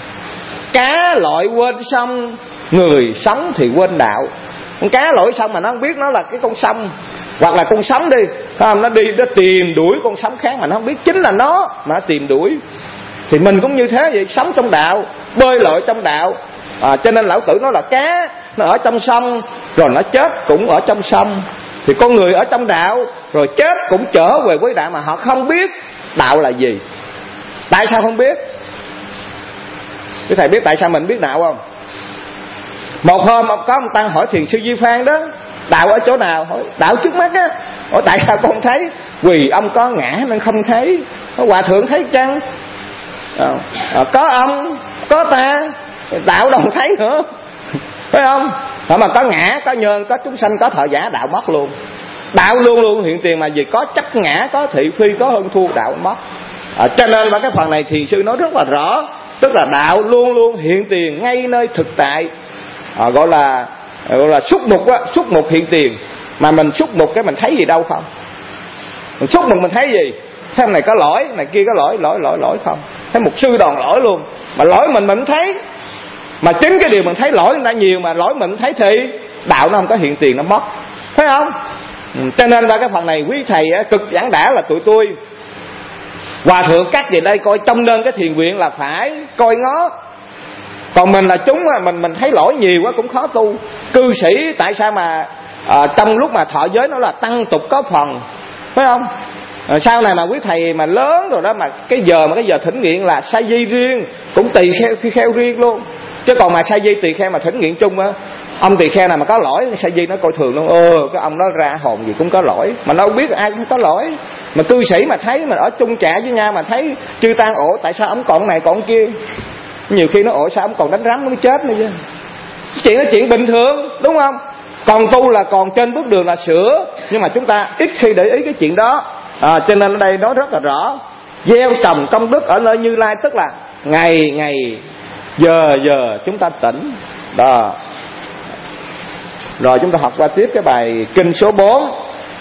Cá lội quên sông, người sống thì quên đạo. Con cá lội sông mà nó không biết nó là cái con sông, hoặc là con sóng đi, không? Nó đi nó tìm đuổi con sóng khác mà nó không biết chính là nó mà nó tìm đuổi. Thì mình cũng như thế vậy, sống trong đạo, bơi lội trong đạo. À, cho nên Lão Tử nói là cá nó ở trong sông rồi nó chết cũng ở trong sông. Thì con người ở trong đạo rồi chết cũng trở về với đạo, mà họ không biết đạo là gì. Tại sao không biết? Quý thầy biết tại sao mình biết đạo không? Một hôm có ông Tăng hỏi Thiền sư Di Phan đó, đạo ở chỗ nào? Hỏi đạo trước mắt á. Hỏi tại sao con không thấy? Vì ông có ngã nên không thấy. Hòa thượng thấy chăng? À, à, có ông, có ta, đạo đâu thấy nữa, phải không? Mà, mà có ngã, có nhân, có chúng sanh, có thọ giả, đạo mất luôn. Đạo luôn luôn hiện tiền, mà vì có chấp ngã, có thị phi, có hơn thua, đạo mất. À, cho nên mà cái phần này Thiền sư nói rất là rõ, tức là đạo luôn luôn hiện tiền ngay nơi thực tại. À, gọi là gọi là xúc mục á, xúc mục hiện tiền. Mà mình xúc mục cái mình thấy gì đâu không? Mình xúc mục mình thấy gì? Thấy này có lỗi, này kia có lỗi, lỗi lỗi lỗi không? Thấy một sư đòn lỗi luôn. Mà lỗi mình mình thấy. Mà chính cái điều mình thấy lỗi người ta nhiều mà lỗi mình thấy thì đạo nó không có hiện tiền, nó mất, phải không? Ừ, cho nên là cái phần này quý thầy á, cực giảng đã là tụi tôi hòa thượng cắt về đây coi trong đơn cái thiền viện là phải coi ngó. Còn mình là chúng mình mình thấy lỗi nhiều quá cũng khó tu. Cư sĩ tại sao mà à, trong lúc mà thọ giới nó là tăng tục có phần, phải không? À, sau này mà quý thầy mà lớn rồi đó, mà cái giờ mà cái giờ thỉnh nguyện là sa di riêng, cũng tỳ kheo phi kheo riêng luôn. Chứ còn mà sa di tỳ kheo mà thỉnh nguyện chung á, ông tỳ kheo nào mà có lỗi sa di nó coi thường luôn. Ơ cái ông đó ra hồn gì cũng có lỗi, mà đâu biết ai cũng có lỗi. Mà cư sĩ mà thấy mà ở chung trạ với nhau mà thấy chư tăng ổ, tại sao ông còn này còn kia? Nhiều khi nó ổ sao ông còn đánh rắm nó mới chết nữa chứ. Chuyện đó chuyện bình thường, đúng không? Còn tu là còn trên bước đường là sửa, nhưng mà chúng ta ít khi để ý cái chuyện đó. À, cho nên ở đây nói rất là rõ, gieo trồng công đức ở nơi Như Lai, tức là ngày ngày giờ giờ chúng ta tỉnh đó. Rồi chúng ta học qua tiếp cái bài kinh số bốn.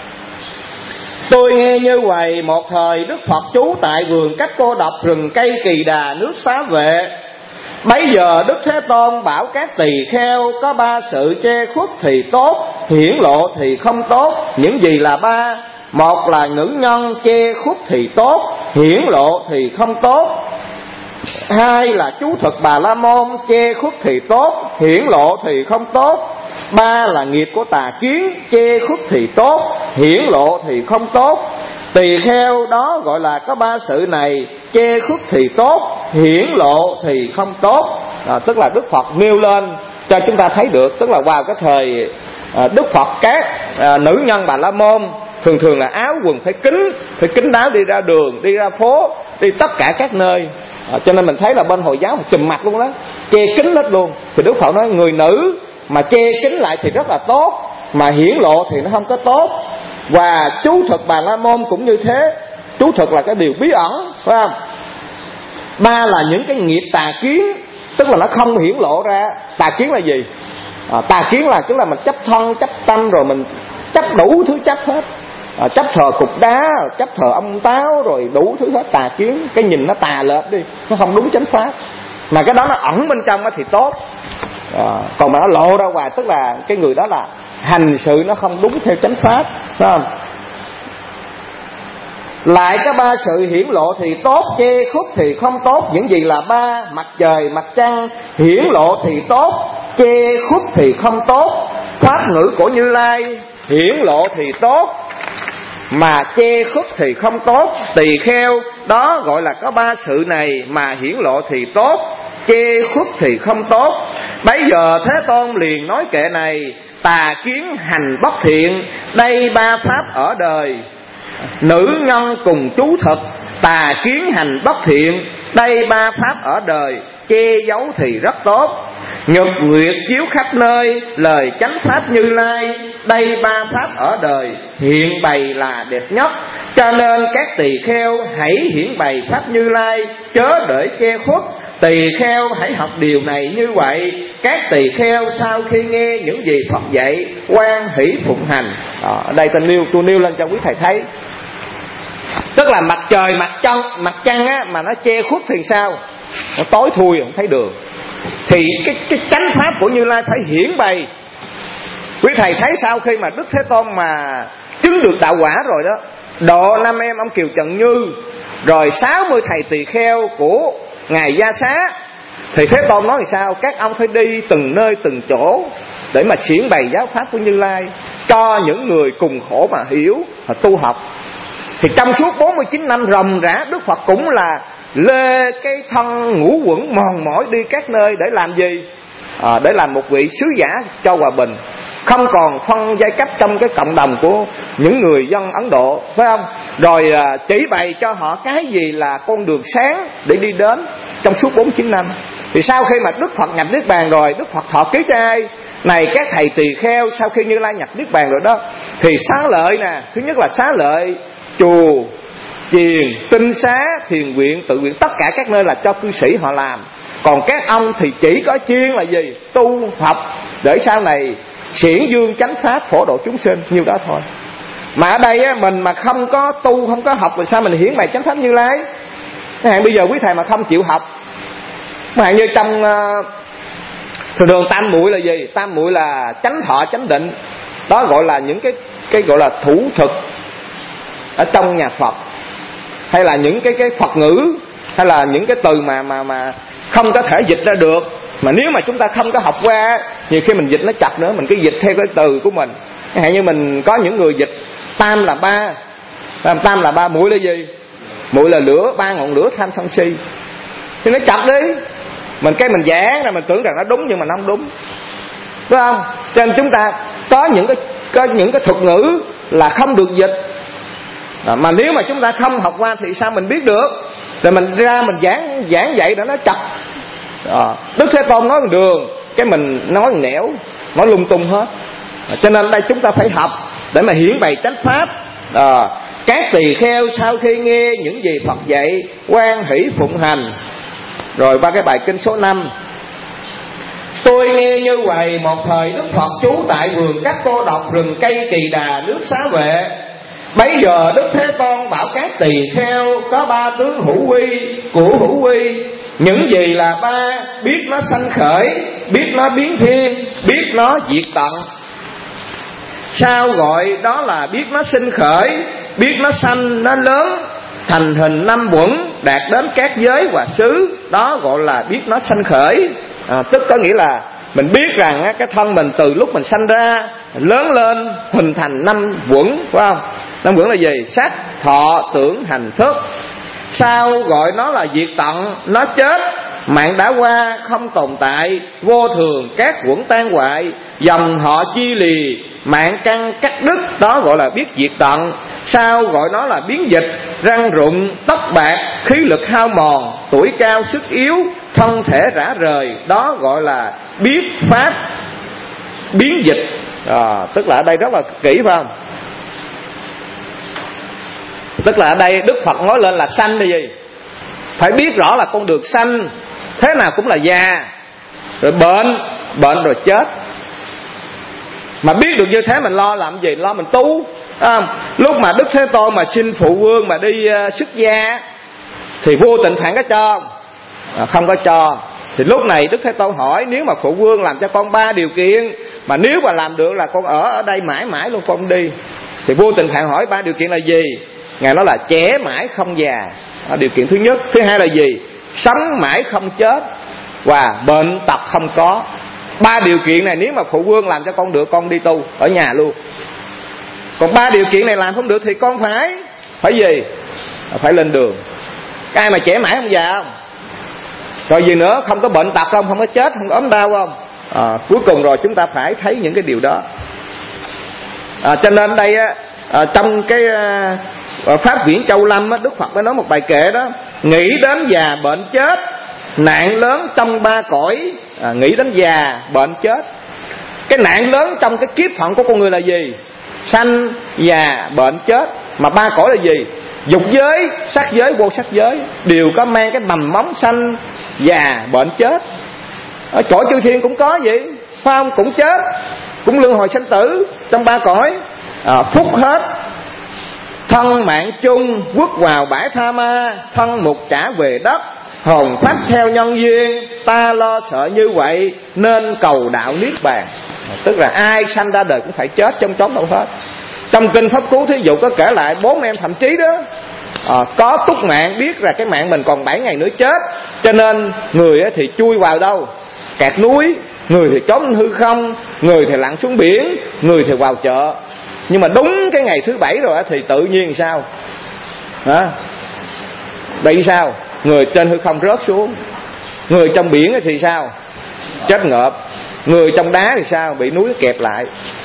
Tôi nghe như vậy, một thời Đức Phật trú tại vườn cách cô độc rừng cây Kỳ Đà nước Xá Vệ. Bấy giờ Đức Thế Tôn bảo các tỳ kheo: có ba sự che khuất thì tốt, hiển lộ thì không tốt. Những gì là ba? Một là ngữ nhân che khuất thì tốt, hiển lộ thì không tốt. Hai là chú thực Bà La Môn che khuất thì tốt, hiển lộ thì không tốt. Ba là nghiệp của tà kiến che khuất thì tốt, hiển lộ thì không tốt. Tỳ kheo đó gọi là có ba sự này, che khuất thì tốt, hiển lộ thì không tốt. À, tức là Đức Phật nêu lên cho chúng ta thấy được. Tức là vào cái thời à, Đức Phật, các à, nữ nhân Bà La Môn thường thường là áo quần phải kín, phải kín đáo đi ra đường, đi ra phố, đi tất cả các nơi. À, cho nên mình thấy là bên Hồi giáo trùm mặt luôn đó, che kín hết luôn. Thì Đức Phật nói người nữ mà che kín lại thì rất là tốt, mà hiển lộ thì nó không có tốt. Và chú thực Bà La Môn cũng như thế. Chú thực là cái điều bí ẩn, phải không? Ba là những cái nghiệp tà kiến, tức là nó không hiển lộ ra. Tà kiến là gì? À, tà kiến là tức là mình chấp thân, chấp tâm, rồi mình chấp đủ thứ chấp hết. À, chấp thờ cục đá, chấp thờ ông táo, rồi đủ thứ hết. Tà kiến, cái nhìn nó tà lệch đi, nó không đúng chánh pháp. Mà cái đó nó ẩn bên trong thì tốt. À, còn mà nó lộ ra ngoài, tức là cái người đó là hành sự nó không đúng theo chánh pháp, phải không? Lại có ba sự hiển lộ thì tốt, che khuất thì không tốt. Những gì là ba? Mặt trời, mặt trăng. Hiển lộ thì tốt, che khuất thì không tốt. Pháp ngữ của Như Lai hiển lộ thì tốt, mà che khuất thì không tốt. Tỳ kheo đó gọi là có ba sự này, mà hiển lộ thì tốt, che khuất thì không tốt. Bấy giờ Thế Tôn liền nói kệ này: tà kiến hành bất thiện, đây ba pháp ở đời. Nữ nhân cùng chú thực, tà kiến hành bất thiện, đây ba pháp ở đời. Che giấu thì rất tốt, nhật nguyệt chiếu khắp nơi, lời chánh pháp Như Lai, đây ba pháp ở đời. Hiện bày là đẹp nhất, cho nên các tỳ kheo hãy hiển bày pháp Như Lai, chớ để che khuất. Tỳ kheo hãy học điều này như vậy. Các tỳ kheo sau khi nghe những gì Phật dạy, hoan hỷ phụng hành. Đó, ở đây tôi nêu, tôi nêu lên cho quý thầy thấy. Tức là mặt trời, mặt trăng, mặt trăng á, mà nó che khuất thì sao? Nó tối thui không thấy đường. Thì cái, cái chánh pháp của Như Lai phải hiển bày. Quý thầy thấy sau khi mà Đức Thế Tôn mà chứng được đạo quả rồi đó, độ năm em ông Kiều Trần Như, rồi sáu mươi thầy tỳ kheo của Ngài Gia Xá, thì Thế Tôn nói thì sao? Các ông phải đi từng nơi từng chỗ để mà diễn bày giáo pháp của Như Lai, cho những người cùng khổ mà hiểu, mà tu học. Thì trong suốt bốn mươi chín năm ròng rã, Đức Phật cũng là lê cái thân ngũ quẩn mòn mỏi đi các nơi để làm gì? À, để làm một vị sứ giả cho hòa bình, không còn phân giai cấp trong cái cộng đồng của những người dân Ấn Độ, phải không? Rồi à, chỉ bày cho họ cái gì là con đường sáng để đi đến trong suốt bốn mươi chín năm. Thì sau khi mà Đức Phật nhập Niết Bàn rồi, Đức Phật thọ ký cho ai? Này các thầy tỳ kheo, sau khi Như Lai nhập Niết Bàn rồi đó, thì xá lợi nè, thứ nhất là xá lợi, chùa, chiền, tinh xá, thiền viện, tự viện, tất cả các nơi là cho cư sĩ họ làm. Còn các ông thì chỉ có chuyên là gì? Tu học để sau này xiển dương chánh pháp phổ độ chúng sinh, nhiêu đó thôi. Mà ở đây á, mình mà không có tu, không có học, rồi sao mình hiển bày chánh pháp Như Lai? Cái hạn bây giờ quý thầy mà không chịu học, cái hạn như trong uh, thường thường tam muội là gì? Tam muội là chánh thọ, chánh định, đó gọi là những cái cái gọi là thủ thực ở trong nhà Phật, hay là những cái cái Phật ngữ, hay là những cái từ mà mà mà không có thể dịch ra được. Mà nếu mà chúng ta không có học qua, nhiều khi mình dịch nó chặt nữa, mình cứ dịch theo cái từ của mình. Chẳng hạn như mình có những người dịch tam là ba, tam là ba, muội là gì? Muội là lửa, ba ngọn lửa tham sân si, thì nó chặt đi. Mình cái mình giảng là mình tưởng rằng nó đúng, nhưng mà nó không đúng, phải không? Cho nên chúng ta có những cái có những cái thuật ngữ là không được dịch. À, mà nếu mà chúng ta không học qua thì sao mình biết được? Rồi mình ra mình giảng giảng dạy để nó chặt. À, Đức Thế Tôn nói đường, cái mình nói nẻo, nói lung tung hết. À, cho nên đây chúng ta phải học để mà hiển bày chánh pháp. À, các tỳ kheo sau khi nghe những gì Phật dạy, hoan hỷ phụng hành. Rồi ba cái bài kinh số năm. Tôi nghe như vậy, một thời Đức Phật trú tại vườn các cô độc, rừng cây Kỳ Đà, nước Xá Vệ. Bấy giờ Đức Thế Tôn bảo các tỳ kheo: có ba tướng hữu uy của hữu uy, Những gì là ba? Biết nó sanh khởi, biết nó biến thiên, biết nó diệt tận. Sao gọi đó là biết nó sinh khởi? Biết nó sanh, nó lớn, thành hình năm uẩn, đạt đến các giới và xứ, đó gọi là biết nó sanh khởi. à, Tức có nghĩa là mình biết rằng á, cái thân mình từ lúc mình sanh ra lớn lên hình thành năm uẩn, phải không? Năm uẩn là gì? Sắc, thọ, tưởng, hành, thức. Sao gọi nó là diệt tận? Nó chết, mạng đã qua, không tồn tại, vô thường, các uẩn tan hoại, dòng họ chia lì, mạng căn cắt đứt, đó gọi là biết diệt tận. Sao gọi nó là biến dịch? Răng rụng, tóc bạc, khí lực hao mòn, tuổi cao sức yếu, thân thể rã rời, đó gọi là biết pháp biến dịch. à, Tức là ở đây rất là kỹ, phải không? Tức là ở đây Đức Phật nói lên là sanh là gì? Phải biết rõ là con đường sanh thế nào cũng là già, rồi bệnh, bệnh rồi chết. Mà biết được như thế mình lo làm gì? Lo mình tu. À, lúc mà Đức Thế Tôn mà xin phụ vương mà đi uh, xuất gia thì vô Tịnh Phạn có cho không? À, không có cho. Thì lúc này Đức Thế Tôn hỏi, nếu mà phụ vương làm cho con ba điều kiện, mà nếu mà làm được là con ở ở đây mãi mãi luôn, con đi. Thì Vô Tịnh Phạn hỏi ba điều kiện là gì? Ngài nói là trẻ mãi không già. Đó, điều kiện thứ nhất. Thứ hai là gì? Sống mãi không chết, và bệnh tật không có. Ba điều kiện này nếu mà phụ vương làm cho con được, con đi tu ở nhà luôn. Còn ba điều kiện này làm không được thì con phải phải gì? Phải lên đường. Cái ai mà trẻ mãi không già không? Rồi gì nữa? Không có bệnh tật không? Không có chết, không có ốm đau không? À, cuối cùng rồi chúng ta phải thấy những cái điều đó. à, Cho nên đây á, à, trong cái à, Pháp Viễn Châu Lâm á, Đức Phật mới nói một bài kệ đó: nghĩ đến già bệnh chết, nạn lớn trong ba cõi. à, Nghĩ đến già bệnh chết. Cái nạn lớn trong cái kiếp phận của con người là gì? Sanh, già, bệnh, chết. Mà ba cõi là gì? Dục giới, sắc giới, vô sắc giới, đều có mang cái mầm móng sanh, già, bệnh, chết. Ở cõi chư thiên cũng có vậy, phải không? Cũng chết, cũng luân hồi sanh tử trong ba cõi. à, Phúc hết, thân mạng chung, quất vào bãi tha ma, thân mục trả về đất, hồn phách theo nhân duyên, ta lo sợ như vậy nên cầu đạo niết bàn. Tức là ai sanh ra đời cũng phải chết, trong chốn đâu hết. Trong kinh Pháp Cú thí dụ có kể lại bốn em thậm chí đó à, có túc mạng, biết là cái mạng mình còn bảy ngày nữa chết, cho nên người thì chui vào đâu? Kẹt núi. Người thì trốn hư không, người thì lặn xuống biển, người thì vào chợ. Nhưng mà đúng cái ngày thứ bảy rồi thì tự nhiên sao? Hả? Bị sao? Người trên hư không rớt xuống. Người trong biển thì sao? Chết ngợp. Người trong đá thì sao? Bị núi kẹp lại.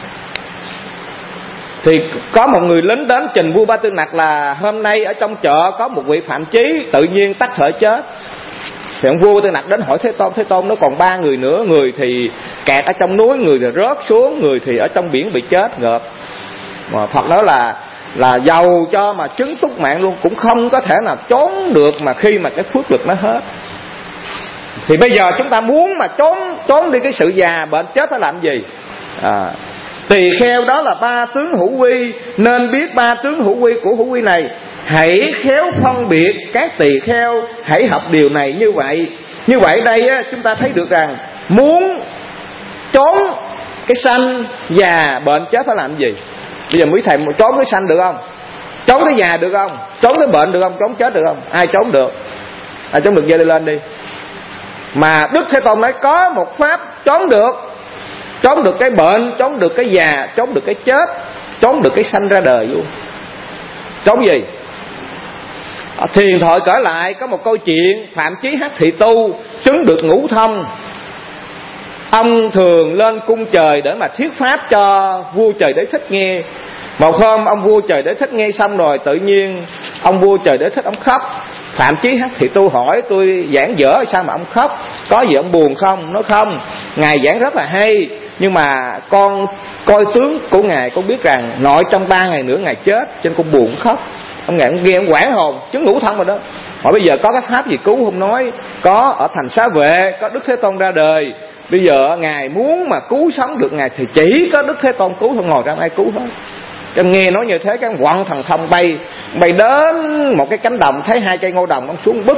Thì có một người lính đến trình vua Ba Tư Nặc là hôm nay ở trong chợ có một vị phạm chí tự nhiên tắt thở chết. Thì ông vua Ba Tư Nặc đến hỏi Thế Tôn: Thế Tôn, nó còn ba người nữa, người thì kẹt ở trong núi, người thì rớt xuống, người thì ở trong biển bị chết ngợp. Mà Phật nói là là giàu cho mà chứng túc mạng luôn cũng không có thể nào trốn được, mà khi mà cái phước lực nó hết. Thì bây giờ chúng ta muốn mà trốn trốn đi cái sự già bệnh chết phải làm gì? À, tỳ kheo đó là ba tướng hữu vi, nên biết ba tướng hữu vi của hữu vi này. Hãy khéo phân biệt các tỳ kheo, hãy học điều này như vậy. Như vậy đây á, chúng ta thấy được rằng muốn trốn cái sanh già bệnh chết phải làm gì? Bây giờ quý thầy trốn cái sanh được không? Trốn cái già được không? Trốn cái bệnh được không? Trốn chết được không? Ai trốn được? Ai trốn được giơ đi lên đi. Mà Đức Thế Tôn nói có một pháp trốn được. Trốn được cái bệnh, trốn được cái già, trốn được cái chết, trốn được cái sanh ra đời luôn. Trốn gì? À, Thiền Thoại kể lại có một câu chuyện Phạm Chí Hắc Thị Tu chứng được ngũ thông. Ông thường lên cung trời để mà thuyết pháp cho vua Trời Đế Thích nghe. Một hôm ông vua Trời Đế Thích nghe xong rồi, tự nhiên ông vua Trời Đế Thích ông khóc. Phạm Chí Hắc Thị Tu hỏi: tôi giảng dở sao mà ông khóc? Có gì ông buồn không? Nói không, ngài giảng rất là hay, nhưng mà con coi tướng của ngài, con biết rằng nội trong ba ngày nữa ngài chết, cho nên con buồn khóc. Ông ngài ông nghe ông quảng hồn, chứng ngũ thông rồi đó. Hỏi bây giờ có cái pháp gì cứu không? Nói có, ở thành Xá Vệ có Đức Thế Tôn ra đời. Bây giờ ngài muốn mà cứu sống được ngài thì chỉ có Đức Thế Tôn cứu, không ngồi ra ai cứu hết. Cho nghe nói như thế, cái quặng thần thông bay bay đến một cái cánh đồng, thấy hai cây ngô đồng, ông xuống bứt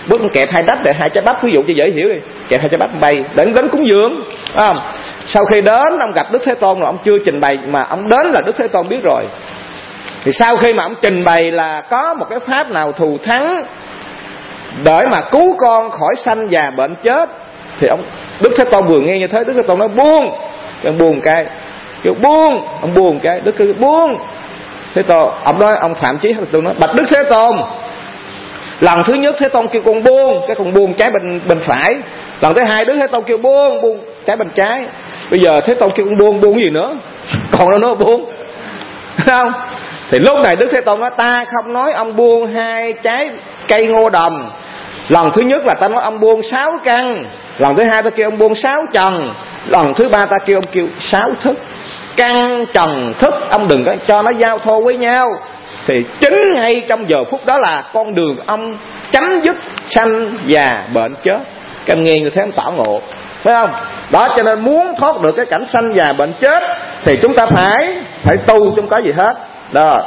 bước kẹp hai đách để hai trái bắp, ví dụ cho dễ hiểu đi, kẹp hai trái bắp bay đến đến cúng dường, phải không? Sau khi đến ông gặp Đức Thế Tôn rồi, ông chưa trình bày mà ông đến là Đức Thế Tôn biết rồi. Thì sau khi mà ông trình bày là có một cái pháp nào thù thắng để mà cứu con khỏi sanh già bệnh chết, thì ông Đức Thế Tôn vừa nghe như thế, Đức Thế Tôn nói buông, ông buông cái, kêu buông, ông buông cái, Đức Thế Tôn buông. Thế Tôn, ông nói, ông Phạm Chí Thế Tôn nói, bạch Đức Thế Tôn, lần thứ nhất Thế Tôn kêu con buông, cái con buông trái bên bên phải. Lần thứ hai Đức Thế Tôn kêu buông, buông trái bên trái. Bây giờ Thế Tôn kêu con buông, buông gì nữa? Còn đâu nữa buông, không? Thì lúc này Đức Thế Tôn nói, ta không nói ông buông hai trái cây ngô đồng. Lần thứ nhất là ta nói ông buông sáu căn, lần thứ hai ta kêu ông buông sáu trần, lần thứ ba ta kêu ông kêu sáu thức. Căn trần thức ông đừng có cho nó giao thoa với nhau. Thì chính ngay trong giờ phút đó là con đường ông chấm dứt sanh già bệnh chết. Các em nghe như thế ông tỏ ngộ, phải không? Đó, cho nên muốn thoát được cái cảnh sanh già bệnh chết thì chúng ta phải phải tu, không có gì hết đó.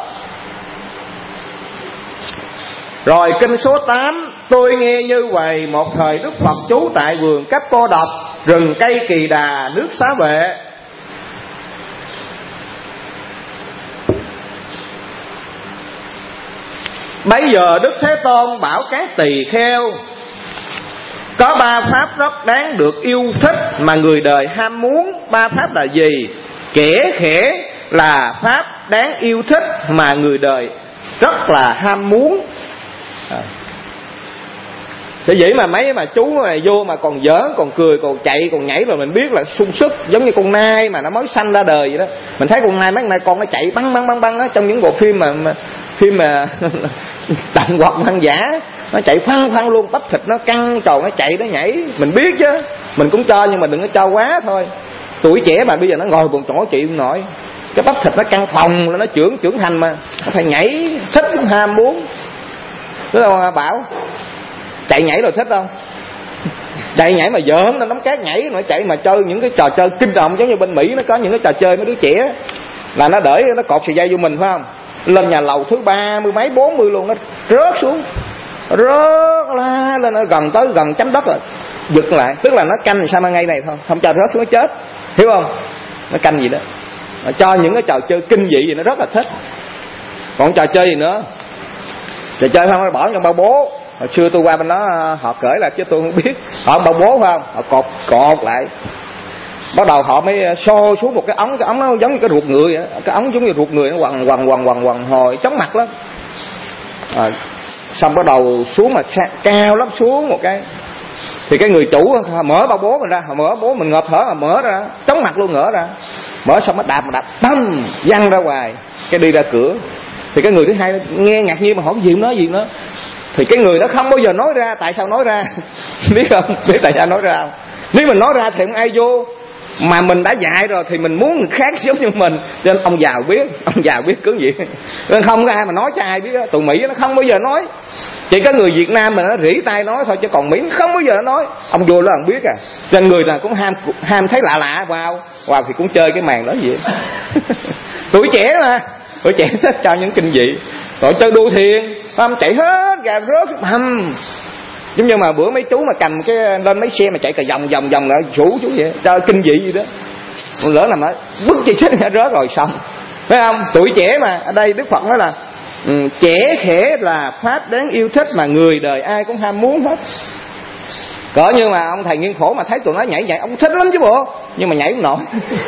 Rồi kinh số tám, tôi nghe như vậy, một thời Đức Phật trú tại vườn Cách Cô Độc, rừng cây Kỳ Đà, nước Xá Vệ. Bấy giờ Đức Thế Tôn bảo các tỳ kheo, có ba pháp rất đáng được yêu thích mà người đời ham muốn. Ba pháp là gì? Kẻ khẽ là pháp đáng yêu thích mà người đời rất là ham muốn. À. Sở dĩ mà mấy mà chú này vô mà còn giỡn, còn cười, còn chạy, còn nhảy rồi mình biết là sung sức, giống như con nai mà nó mới sanh ra đời vậy đó. Mình thấy con nai mấy nay con nó chạy băng băng băng băng á, trong những bộ phim mà, mà phim mà động vật hoang dã, nó chạy phăng phăng luôn, bắp thịt nó căng tròn, nó chạy nó nhảy, mình biết chứ, mình cũng cho nhưng mà đừng có cho quá thôi. Tuổi trẻ mà bây giờ nó ngồi một chỗ chịu không nổi, cái bắp thịt nó căng phồng, nó trưởng trưởng thành mà nó phải nhảy, thích ham muốn. Đúng không Bảo? Chạy nhảy rồi thích không? Chạy nhảy mà giỡn nó nắm cát nhảy, nó chạy mà chơi những cái trò chơi kinh động, giống như bên Mỹ nó có những cái trò chơi mấy đứa trẻ là nó để nó cột sợi dây vô mình, phải không? Lên nhà lầu thứ ba mươi mấy bốn mươi luôn, nó rớt xuống, rớt la lên, nó gần tới gần chấm đất rồi giật lại, tức là nó canh sao mà ngay này thôi, không cho rớt xuống nó chết, hiểu không? Nó canh gì đó, nó cho những cái trò chơi kinh dị gì nó rất là thích. Còn trò chơi gì nữa? Trò chơi không, nó bỏ trong bao bố. Hồi xưa tôi qua bên đó họ cởi là chứ tôi không biết, họ bao bố phải không, họ cột cột lại, bắt đầu họ mới xô xuống một cái ống, cái ống nó giống như cái ruột người vậy, cái ống giống như ruột người, nó quằn quằn quằn quằn quằn hồi chóng mặt lắm. À, xong bắt đầu xuống mà cao lắm, xuống một cái thì cái người chủ mở bao bố mình ra, họ mở bố mình ngợp thở mà mở ra, chóng mặt luôn, ngỡ ra, mở xong nó đạp mà đạp băm văng ra ngoài, cái đi ra cửa. Thì cái người thứ hai nghe ngạc nhiên mà hỏi gì nói gì nữa, thì cái người đó không bao giờ nói ra. Tại sao nói ra? Biết không? Biết tại sao nói ra không? Nếu mình nói ra thì không ai vô, mà mình đã dạy rồi thì mình muốn người khác giống như mình, cho nên ông giàu biết, ông giàu biết cứ gì, nên không có ai mà nói cho ai biết. Tụi Mỹ nó không bao giờ nói, chỉ có người Việt Nam mình nó rỉ tay nói thôi, chứ còn Mỹ không bao giờ nó nói. Ông vô đó ông biết à, cho nên người nào cũng ham ham thấy lạ lạ vào vào thì cũng chơi cái màn đó vậy. Tuổi trẻ mà, tuổi trẻ thích cho những kinh dị, rồi chơi đua thuyền, không chạy hết gà rớt hầm. Giống như mà bữa mấy chú mà cầm cái lên mấy xe mà chạy cả vòng vòng vòng lại chủ chú vậy, chơi kinh dị gì đó, lỡ làm nó bứt chi chết rớt rồi xong, phải không? Tuổi trẻ mà, ở đây Đức Phật nói là um, trẻ khẽ là pháp đáng yêu thích mà người đời ai cũng ham muốn hết. Cỡ như mà ông thầy Nghiên Phổ mà thấy tụi nó nhảy nhảy, ông thích lắm chứ bộ, nhưng mà nhảy không nổi.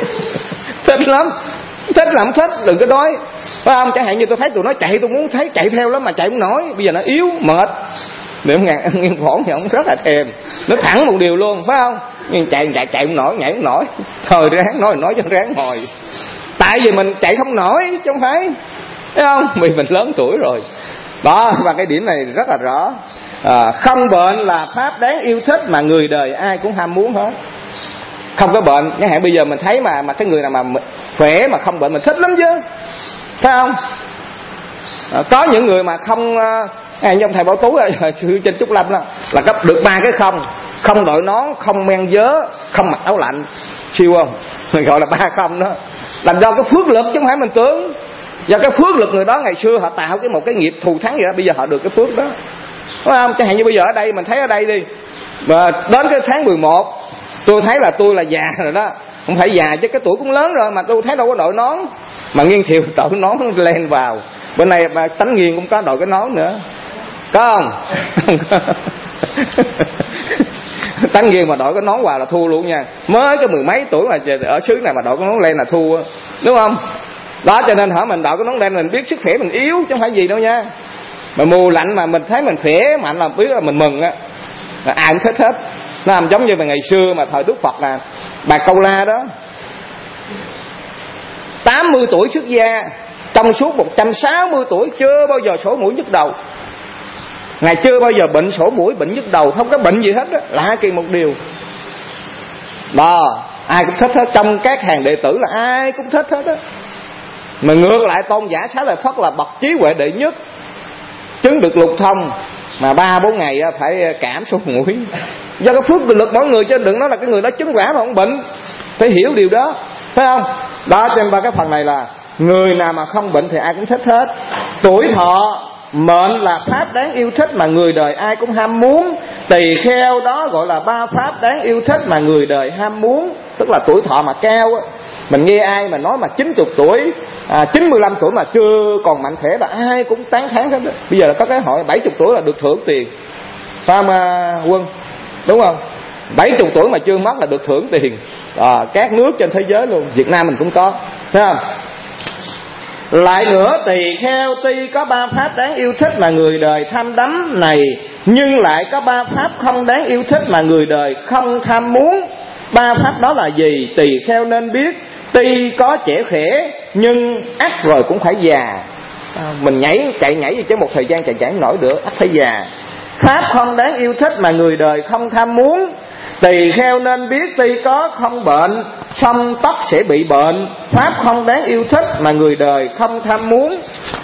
Thích lắm, thích là không thích, đừng có nói, phải không? Chẳng hạn như tôi thấy tụi nó chạy, tôi muốn thấy chạy theo lắm mà chạy không nổi, bây giờ nó yếu mệt. Nếu Nghiên Phổ thì ông rất là thèm, nó thẳng một điều luôn, phải không? Nhưng chạy chạy chạy không nổi, nhảy không nổi, thời ráng nói nói cho ráng hồi. Tại vì mình chạy không nổi chứ không phải, thấy không? Vì mình lớn tuổi rồi đó. Và cái điểm này rất là rõ. À, không bệnh là pháp đáng yêu thích mà người đời ai cũng ham muốn hết. Không có bệnh, chẳng hạn bây giờ mình thấy mà mà cái người nào mà khỏe mà không bệnh mình thích lắm chứ, phải không? À, có những người mà không, à, như ông thầy Bảo Tú trên Trúc Lâm đó, là cấp được ba cái không: không đội nón, không men vớ, không mặc áo lạnh. Siêu không? Mình gọi là ba không đó, là do cái phước lực chứ không phải mình tưởng. Do cái phước lực người đó ngày xưa họ tạo cái một cái nghiệp thù thắng vậy đó, bây giờ họ được cái phước đó. đúng không? Chẳng hạn như bây giờ ở đây mình thấy ở đây đi, mà đến cái tháng mười một tôi thấy là tôi là già rồi đó, không phải già chứ cái tuổi cũng lớn rồi mà tôi thấy đâu có đội nón, mà Nghiên Thiều đội nón len vào. Bên này mà Tánh Nghiên cũng có đội cái nón nữa, có không? Tánh Nghiên mà đội cái nón vào là thua luôn nha, mới cái mười mấy tuổi mà ở xứ này mà đội cái nón len là thua, đúng không? Đó, cho nên hỏi mình đội cái nón len mình biết sức khỏe mình yếu chứ không phải gì đâu nha. Mà mùa lạnh mà mình thấy mình khỏe mạnh là biết là mình mừng á, là ai cũng thích hết. Nó làm giống như mà ngày xưa mà thời Đức Phật là bà Câu La đó, tám mươi tuổi xuất gia, trong suốt một trăm sáu mươi tuổi chưa bao giờ sổ mũi nhức đầu. Ngài chưa bao giờ bệnh sổ mũi, bệnh nhức đầu, không có bệnh gì hết đó. Lạ kỳ một điều đó, ai cũng thích hết, trong các hàng đệ tử là ai cũng thích hết đó. Mà ngược lại Tôn giả Xá Lợi Phất là bậc trí huệ đệ nhất, chứng được lục thông, mà ba bốn ngày phải cảm sổ mũi. Do cái phước lực mỗi người, chứ đừng nói là cái người đó chứng quả mà không bệnh, phải hiểu điều đó, phải không? Đó, trên ba cái phần này là người nào mà không bệnh thì ai cũng thích hết. Tuổi thọ mệnh là pháp đáng yêu thích mà người đời ai cũng ham muốn. Tỳ kheo đó gọi là ba pháp đáng yêu thích mà người đời ham muốn. Tức là tuổi thọ mà cao á, mình nghe ai mà nói mà chín mươi tuổi, à, chín mươi lăm tuổi mà chưa còn mạnh khỏe là ai cũng tán thán hết đó. Bây giờ là có cái hội bảy mươi tuổi là được thưởng tiền, phải không à, Quân? Đúng không? bảy mươi tuổi mà chưa mất là được thưởng tiền, à, các nước trên thế giới luôn, Việt Nam mình cũng có, thấy không? Lại nữa, tỳ kheo tuy có ba pháp đáng yêu thích mà người đời tham đắm này, nhưng lại có ba pháp không đáng yêu thích mà người đời không tham muốn. Ba pháp đó là gì? Tỳ kheo nên biết, tuy có trẻ khỏe nhưng ắt rồi cũng phải già. À, mình nhảy chạy nhảy gì chứ một thời gian chạy chạy không nổi được, ắt phải già. Pháp không đáng yêu thích mà người đời không tham muốn. Tỳ kheo nên biết tuy có không bệnh, song tất sẽ bị bệnh. Pháp không đáng yêu thích mà người đời không tham muốn.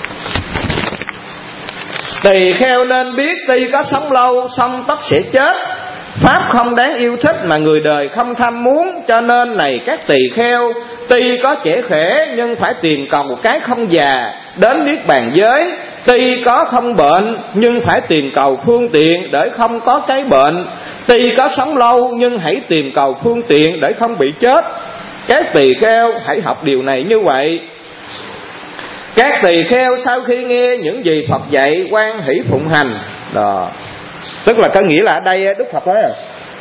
Tỳ kheo nên biết tuy có sống lâu, song tất sẽ chết. Pháp không đáng yêu thích mà người đời không tham muốn. Cho nên này các tỳ kheo, tuy có trẻ khỏe nhưng phải tìm cầu một cái không già, đến niết bàn giới. Tuy có không bệnh nhưng phải tìm cầu phương tiện để không có cái bệnh. Tuy có sống lâu nhưng hãy tìm cầu phương tiện để không bị chết. Các tỳ kheo hãy học điều này như vậy. Các tỳ kheo sau khi nghe những gì Phật dạy, hoan hỷ phụng hành. Đó, tức là có nghĩa là ở đây Đức Phật nói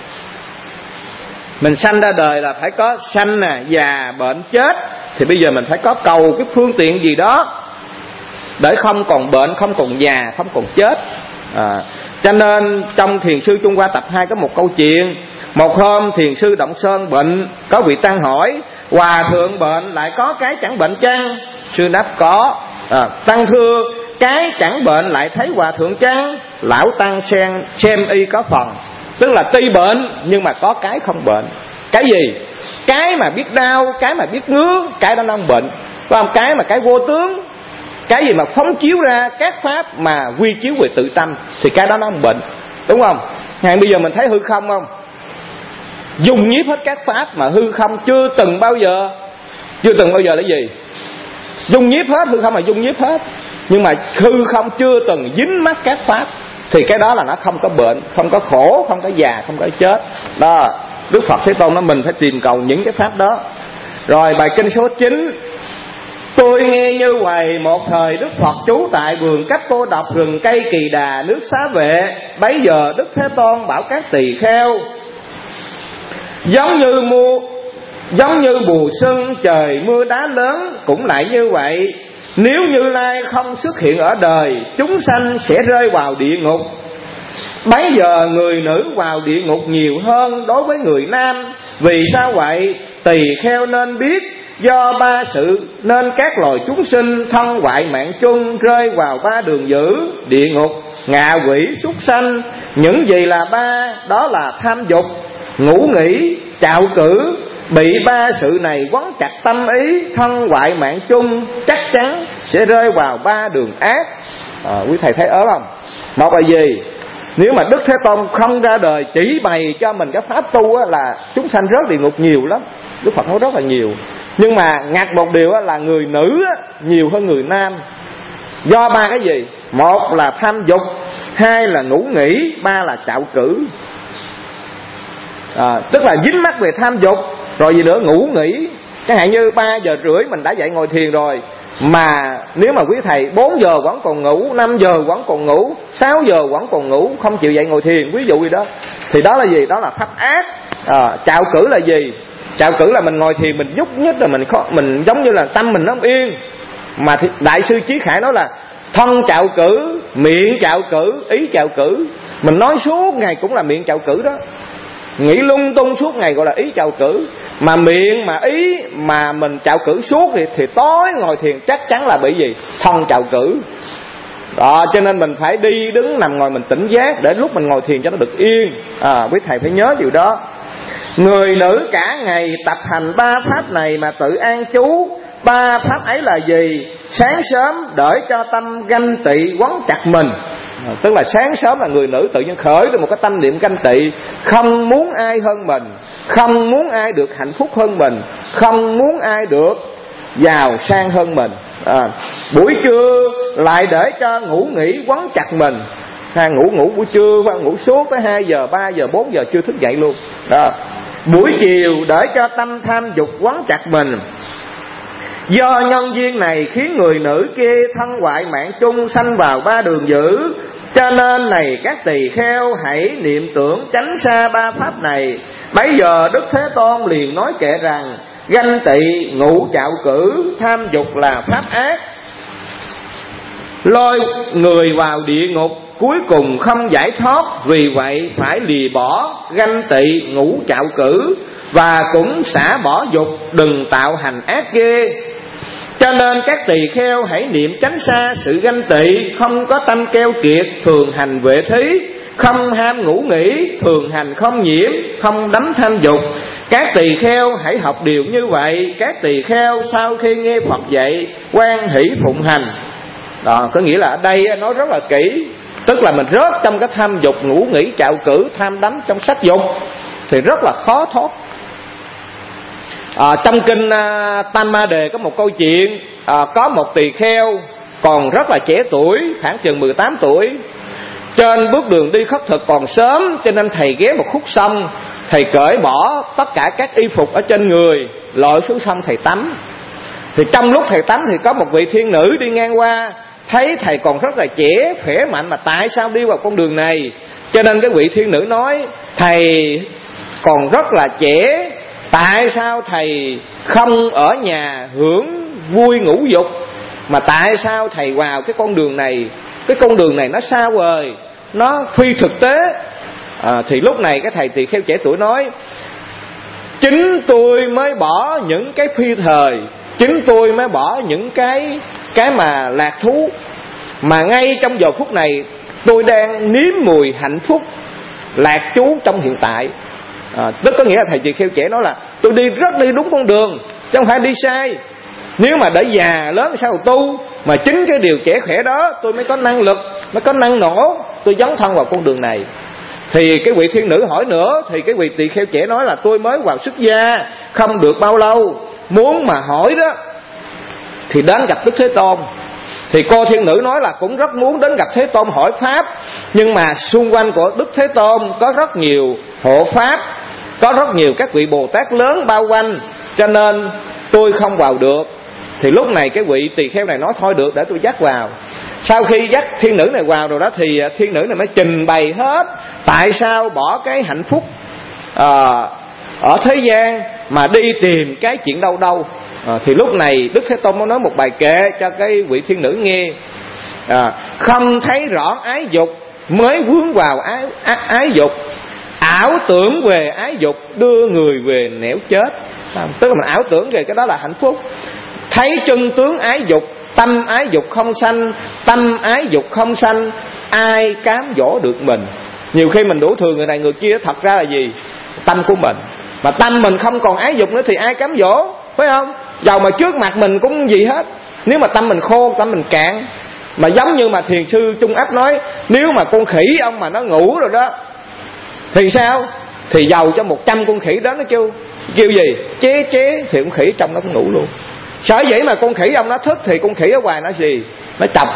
mình sanh ra đời là phải có sanh nè, già, bệnh, chết. Thì bây giờ mình phải có cầu cái phương tiện gì đó để không còn bệnh, không còn già, không còn chết. à, Cho nên trong Thiền sư Trung Hoa tập hai có một câu chuyện. Một hôm Thiền sư Động Sơn bệnh, có vị tăng hỏi: Hòa thượng bệnh lại có cái chẳng bệnh chăng? Sư đáp có. à, Tăng thưa, cái chẳng bệnh lại thấy hòa thượng chăng? Lão tăng xem, xem y có phần. Tức là tuy bệnh nhưng mà có cái không bệnh. Cái gì? Cái mà biết đau, cái mà biết ngứa, cái đó nó không bệnh. Phải không? Cái mà cái vô tướng, cái gì mà phóng chiếu ra các pháp mà quy chiếu về tự tâm, thì cái đó nó không bệnh, đúng không? Ngày bây giờ mình thấy hư không không? Dùng nhiếp hết các pháp mà hư không chưa từng bao giờ, chưa từng bao giờ là gì? Dùng nhiếp hết, hư không là dùng nhiếp hết. Nhưng mà hư không chưa từng dính mắc các pháp, thì cái đó là nó không có bệnh, không có khổ, không có già, không có chết. Đó, Đức Phật Thế Tôn nói mình phải tìm cầu những cái pháp đó. Rồi bài kinh số chín. Tôi nghe như vậy, một thời Đức Phật trú tại vườn cách cô độc, rừng cây Kỳ Đà, nước Xá Vệ. Bấy giờ Đức Thế Tôn bảo các tỳ kheo: Giống như mua, giống như mùa xuân trời mưa đá lớn cũng lại như vậy. Nếu Như Lai không xuất hiện ở đời, chúng sanh sẽ rơi vào địa ngục. Bấy giờ người nữ vào địa ngục nhiều hơn đối với người nam. Vì sao vậy? Tỳ kheo nên biết, do ba sự nên các loài chúng sinh thân hoại mạng chung rơi vào ba đường dữ: địa ngục, ngạ quỷ, súc sanh. Những gì là ba? Đó là tham dục, ngủ nghỉ, trạo cử. Bị ba sự này quấn chặt tâm ý, thân hoại mạng chung, chắc chắn sẽ rơi vào ba đường ác. à, Quý thầy thấy ớn không? Một là gì? Nếu mà Đức Thế Tôn không ra đời chỉ bày cho mình cái pháp tu á, là chúng sanh rớt địa ngục nhiều lắm. Đức Phật nói rất là nhiều. Nhưng mà ngặt một điều á, là người nữ á, nhiều hơn người nam. Do ba cái gì? Một là tham dục, hai là ngủ nghỉ, ba là trạo cử. À, tức là dính mắc về tham dục, rồi gì nữa ngủ nghỉ. Chẳng hạn như ba giờ rưỡi mình đã dậy ngồi thiền rồi, mà nếu mà quý thầy bốn giờ vẫn còn ngủ, năm giờ vẫn còn ngủ, sáu giờ vẫn còn ngủ, không chịu dậy ngồi thiền, ví dụ gì đó, thì đó là gì? Đó là pháp ác. À, trạo cử là gì? Trạo cử là mình ngồi thiền mình nhúc nhích, rồi mình khó, mình giống như là tâm mình nó không yên. Mà thì, Đại sư Chí Khải nói là thân trạo cử, miệng trạo cử, ý trạo cử. Mình nói suốt ngày cũng là miệng trạo cử đó, nghĩ lung tung suốt ngày gọi là ý trạo cử. Mà miệng mà ý mà mình trạo cử suốt thì, thì tối ngồi thiền chắc chắn là bị gì? Thân trạo cử. Đó, cho nên mình phải đi đứng nằm ngồi mình tỉnh giác, để lúc mình ngồi thiền cho nó được yên. À, quý thầy phải nhớ điều đó. Người nữ cả ngày tập hành ba pháp này mà tự an trú. Ba pháp ấy là gì? Sáng sớm đợi cho tâm ganh tị quấn chặt mình. À, tức là sáng sớm là người nữ tự nhiên khởi được một cái tâm niệm ganh tị, không muốn ai hơn mình, không muốn ai được hạnh phúc hơn mình, không muốn ai được giàu sang hơn mình. À, buổi trưa lại để cho ngủ nghỉ quấn chặt mình. Ha, ngủ ngủ buổi trưa và ngủ suốt tới hai giờ, ba giờ, bốn giờ chưa thức dậy luôn. Đó. Buổi chiều để cho tâm tham dục quấn chặt mình. Do nhân duyên này khiến người nữ kia thân hoại mạng chung, sanh vào ba đường dữ. Cho nên này các tỳ kheo hãy niệm tưởng tránh xa ba pháp này. Bấy giờ Đức Thế Tôn liền nói kệ rằng: ganh tị, ngũ trạo cử, tham dục là pháp ác, lôi người vào địa ngục, cuối cùng không giải thoát. Vì vậy phải lìa bỏ ganh tị, ngũ trạo cử, và cũng xả bỏ dục, đừng tạo hành ác ghê. Cho nên các tỳ kheo hãy niệm tránh xa sự ganh tị, không có tâm keo kiệt, thường hành vệ thí, không ham ngủ nghỉ, thường hành không nhiễm, không đắm tham dục. Các tỳ kheo hãy học điều như vậy. Các tỳ kheo sau khi nghe Phật dạy, hoan hỷ phụng hành. Đó, có nghĩa là ở đây nói rất là kỹ, tức là mình rớt trong cái tham dục, ngủ nghỉ, trạo cử, tham đắm trong sắc dục thì rất là khó thoát. À, trong kinh uh, Tam Ma Đề có một câu chuyện, à, có một tỳ kheo còn rất là trẻ tuổi, khoảng chừng mười tám tuổi. Trên bước đường đi khất thực còn sớm, cho nên thầy ghé một khúc sông. Thầy cởi bỏ tất cả các y phục ở trên người, lội xuống sông thầy tắm. Thì trong lúc thầy tắm thì có một vị thiên nữ đi ngang qua, thấy thầy còn rất là trẻ, khỏe mạnh, mà tại sao đi vào con đường này? Cho nên cái vị thiên nữ nói: thầy còn rất là trẻ, tại sao thầy không ở nhà hưởng vui ngũ dục, mà tại sao thầy vào cái con đường này? Cái con đường này nó xa vời, nó phi thực tế. À, thì lúc này cái thầy tỳ kheo trẻ tuổi nói: chính tôi mới bỏ những cái phi thời, chính tôi mới bỏ những cái cái mà lạc thú, mà ngay trong giờ phút này tôi đang nếm mùi hạnh phúc lạc trú trong hiện tại. À, tức có nghĩa là thầy tỳ kheo trẻ nói là tôi đi rất đi đúng con đường, chứ không phải đi sai. Nếu mà để già lớn sao tu, mà chính cái điều trẻ khỏe đó tôi mới có năng lực, mới có năng nổ, tôi dấn thân vào con đường này. Thì cái vị thiên nữ hỏi nữa, thì cái vị tỳ kheo trẻ nói là tôi mới vào xuất gia không được bao lâu, muốn mà hỏi đó thì đến gặp Đức Thế Tôn. Thì cô thiên nữ nói là cũng rất muốn đến gặp Thế Tôn hỏi pháp, nhưng mà xung quanh của Đức Thế Tôn có rất nhiều hộ pháp, có rất nhiều các vị Bồ Tát lớn bao quanh, cho nên tôi không vào được. Thì lúc này cái vị tỳ kheo này nói thôi được, để tôi dắt vào. Sau khi dắt thiên nữ này vào rồi đó, thì thiên nữ này mới trình bày hết tại sao bỏ cái hạnh phúc à, ở thế gian mà đi tìm cái chuyện đâu đâu. À, thì lúc này Đức Thế Tôn mới nói một bài kệ cho cái vị thiên nữ nghe. À, không thấy rõ ái dục mới vướng vào ái, ái, ái dục, ảo tưởng về ái dục đưa người về nẻo chết. À, tức là mình ảo tưởng về cái đó là hạnh phúc. Thấy chân tướng ái dục, tâm ái dục không sanh, tâm ái dục không sanh, ai cám dỗ được mình? Nhiều khi mình đổ thừa người này người kia, thật ra là gì? Tâm của mình. Mà tâm mình không còn ái dục nữa thì ai cám dỗ, phải không? Dầu mà trước mặt mình cũng gì hết. Nếu mà tâm mình khô, tâm mình cạn, mà giống như mà thiền sư Trung Áp nói, nếu mà con khỉ ông mà nó ngủ rồi đó thì sao? Thì dầu cho một trăm con khỉ đó nó kêu kêu gì? Chế chế thì con khỉ trong nó cũng ngủ luôn. Sở dĩ mà con khỉ ông nó thức thì con khỉ ở ngoài nó gì? Nó chọc.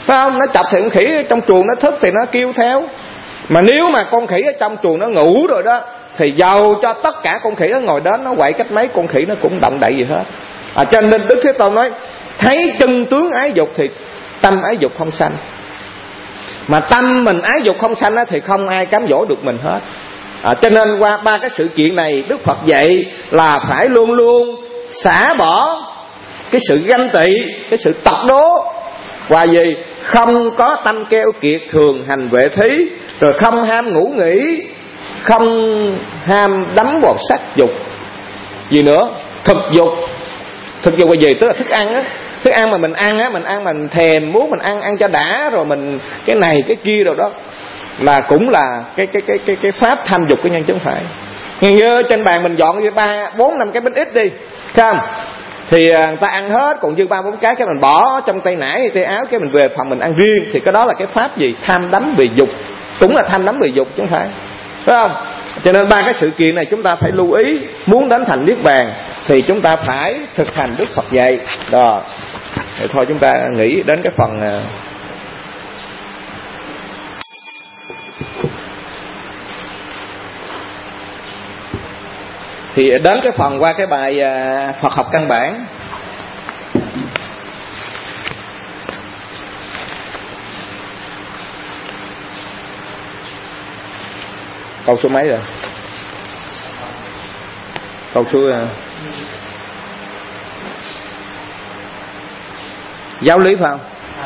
phải không? Nó chọc thì con khỉ trong chuồng nó thức thì nó kêu theo. Mà nếu mà con khỉ ở trong chuồng nó ngủ rồi đó, thì dầu cho tất cả con khỉ nó ngồi đến nó quậy cách mấy, con khỉ nó cũng động đậy gì hết. À, cho nên Đức Thế Tôn nói thấy chân tướng ái dục thì tâm ái dục không sanh. Mà tâm mình ái dục không sanh thì không ai cám dỗ được mình hết. À, cho nên qua ba cái sự kiện này Đức Phật dạy là phải luôn luôn xả bỏ cái sự ganh tị, cái sự tật đố, và gì không có tâm keo kiệt, thường hành vệ thí, rồi không ham ngủ nghỉ, không ham đắm vào sắc dục. Gì nữa? Thực dục. Thực dục là gì? Tức là thức ăn á. Thức ăn mà mình ăn á, mình ăn mình thèm muốn mình ăn ăn cho đã, rồi mình cái này cái kia rồi đó, là cũng là cái cái cái cái cái pháp tham dục của nhân chứng phải. Như trên bàn mình dọn như ba bốn năm cái bánh ít đi, thấy không? Thì người ta ăn hết, còn dư ba bốn cái cái mình bỏ trong tay nải tay áo, cái mình về phòng mình ăn riêng, thì cái đó là cái pháp gì? Tham đắm về dục. Cũng là tham đắm về dục chứ không phải, phải không? Cho nên ba cái sự kiện này chúng ta phải lưu ý. Muốn đến thành niết bàn thì chúng ta phải thực hành Đức Phật dạy đó. Thì thôi chúng ta nghĩ đến cái phần thì đến cái phần qua cái bài Phật học căn bản. Câu số mấy rồi? Câu số giáo lý phải không?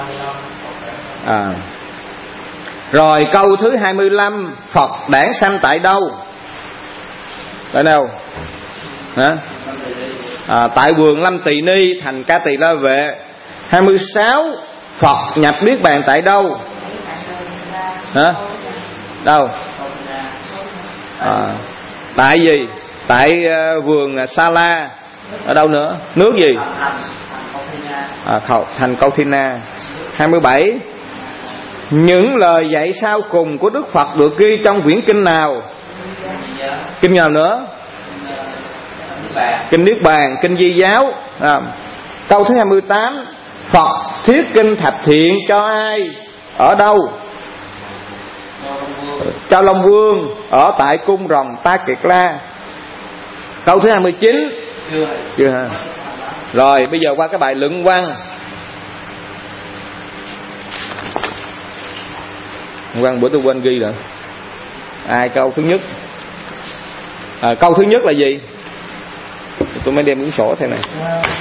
À. Rồi câu thứ hai mươi lăm, Phật đản sanh tại đâu? Tại đâu? Hả? À, tại vườn Lâm Tỳ Ni, thành Ca Tỳ La Vệ. hai mươi sáu, Phật nhập niết bàn tại đâu? Hả? Đâu? À, tại gì? Tại uh, vườn Sa La. Ở đâu nữa? Nước gì? À, thành Câu Thi Na. hai mươi bảy, những lời dạy sau cùng của Đức Phật được ghi trong quyển kinh nào? Kinh nào nữa? Kinh Niết Bàn, kinh Di Giáo. À, câu thứ hai mươi tám, Phật thuyết kinh Thập Thiện cho ai? Ở đâu? Cho Long Vương, ở tại cung rồng Ta Kiệt La. Câu thứ hai mươi chín. Chưa. Chưa ha. Rồi bây giờ qua cái bài luận văn. Văn bữa tôi quên ghi rồi. Ai câu thứ nhất? À, câu thứ nhất là gì? Tôi mới đem cuốn sổ thế này.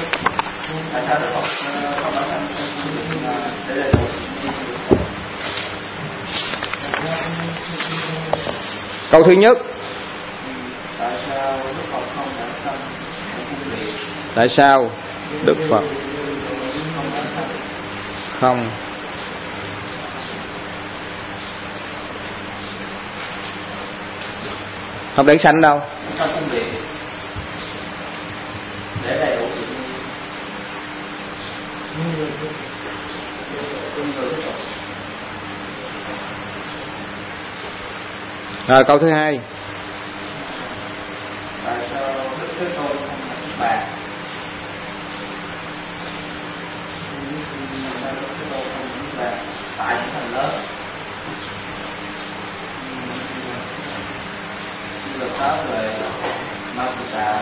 Câu thứ nhất, tại sao Đức Phật không không đản sanh đâu? Rồi câu thứ hai, tại sao Đức Thế Tôn không niết bàn? Tại những thành lớn như luật pháp về ma phụ tà,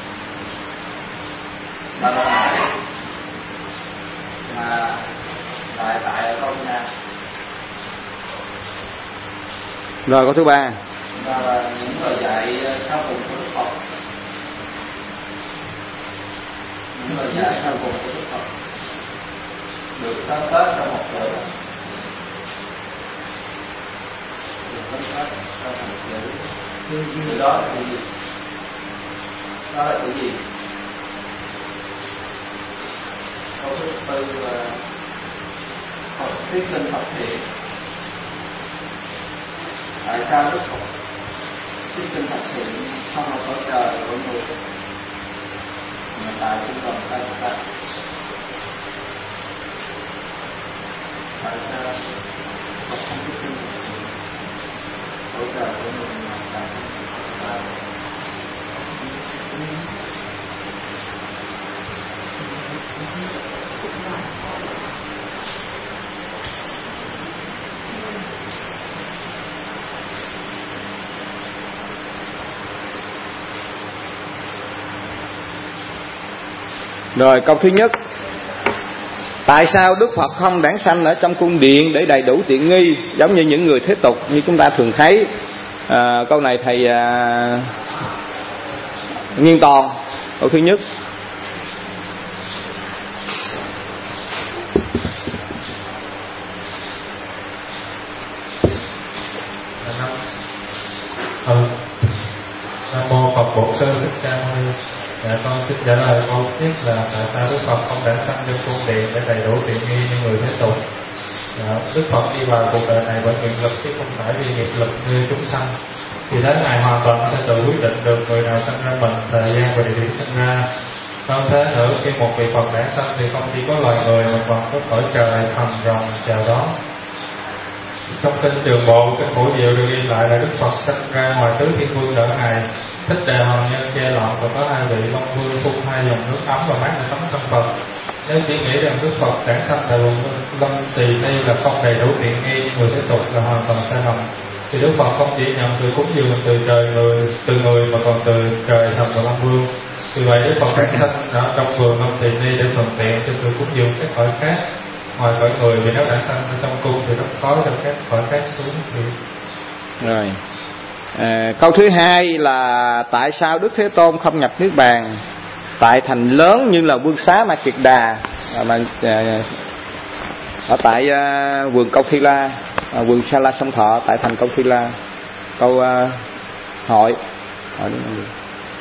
ba la mã, mà tại tại ở đâu nha. Rồi câu thứ ba, và là những lời dạy sau cùng của Đức Phật, những lời dạy sau cùng của Đức Phật được tóm tắt trong một chữ, được tóm tắt trong một chữ. Từ đó là cái gì? Đó là cái gì? Câu thứ tư là Phật thuyết kinh Thập Thiện. Tại sao Đức Phật thuyết kinh Thập Thiện không là cõi trời của người, mà tại trung tâm Ta Kiệt La? Tại sao Phật không thuyết kinh Thập Thiện cõi trời của người, mà tại trung tâm Ta Kiệt La? Rồi câu thứ nhất, tại sao Đức Phật không đản sanh ở trong cung điện để đầy đủ tiện nghi giống như những người thế tục như chúng ta thường thấy? À, câu này thầy à, nghiêng toàn. Câu thứ nhất, Ừ. Nam mô Phật Bổn Sư Thích Ca Mâu Ni. Dạ, con xin trả lời câu tiếp là tại sao Đức Phật không đản sanh trong cung điện để đầy đủ tiện nghi như người thế tục. Dạ, Đức Phật đi vào cuộc đời này bởi nguyện lực chứ không phải vì nghiệp lực như chúng sanh. Thì thế Ngài hoàn toàn sẽ tự quyết định được người nào sanh ra mình, thời gian và địa điểm sanh ra. Hơn thế nữa, khi một vị Phật đản sanh thì không chỉ có loài người mà còn có cõi trời, thần, rồng chào đón. Trong kinh Trường Bộ, kinh Phổ Diệu được ghi lại là Đức Phật sanh ra ngoài tứ thiên vương đỡ Ngài. Thích Đề Hoàng Nhân che lọn và có hai vị Long Vương phun hai dòng nước ấm và mát để tắm thân Phật. Nếu chỉ nghĩ rằng Đức Phật đản sanh tại vùng Lâm Tỳ Ni là không đầy đủ tiện nghi người thế tục là hoàn toàn sai lầm. Thì Đức Phật không chỉ nhận sự cúng dường từ trời người, từ người mà còn từ trời thần và Long Vương. Vì vậy Đức Phật đản sanh ở trong vườn Lâm Tỳ Ni để thuận tiện cho sự cúng dường các cõi khác ngoài cõi người, vì nếu đản sanh ở trong cung thì rất khó cho các cõi khác xuống thì... Rồi à, câu thứ hai là tại sao Đức Thế Tôn không nhập Niết Bàn tại thành lớn như là Vương Xá Ma Kiệt Đà mà à, ở tại à, vườn Câu Thi La, à, vườn Sa La Sông Thọ tại thành Câu Thi La. Câu à, hỏi hỏi đến gì?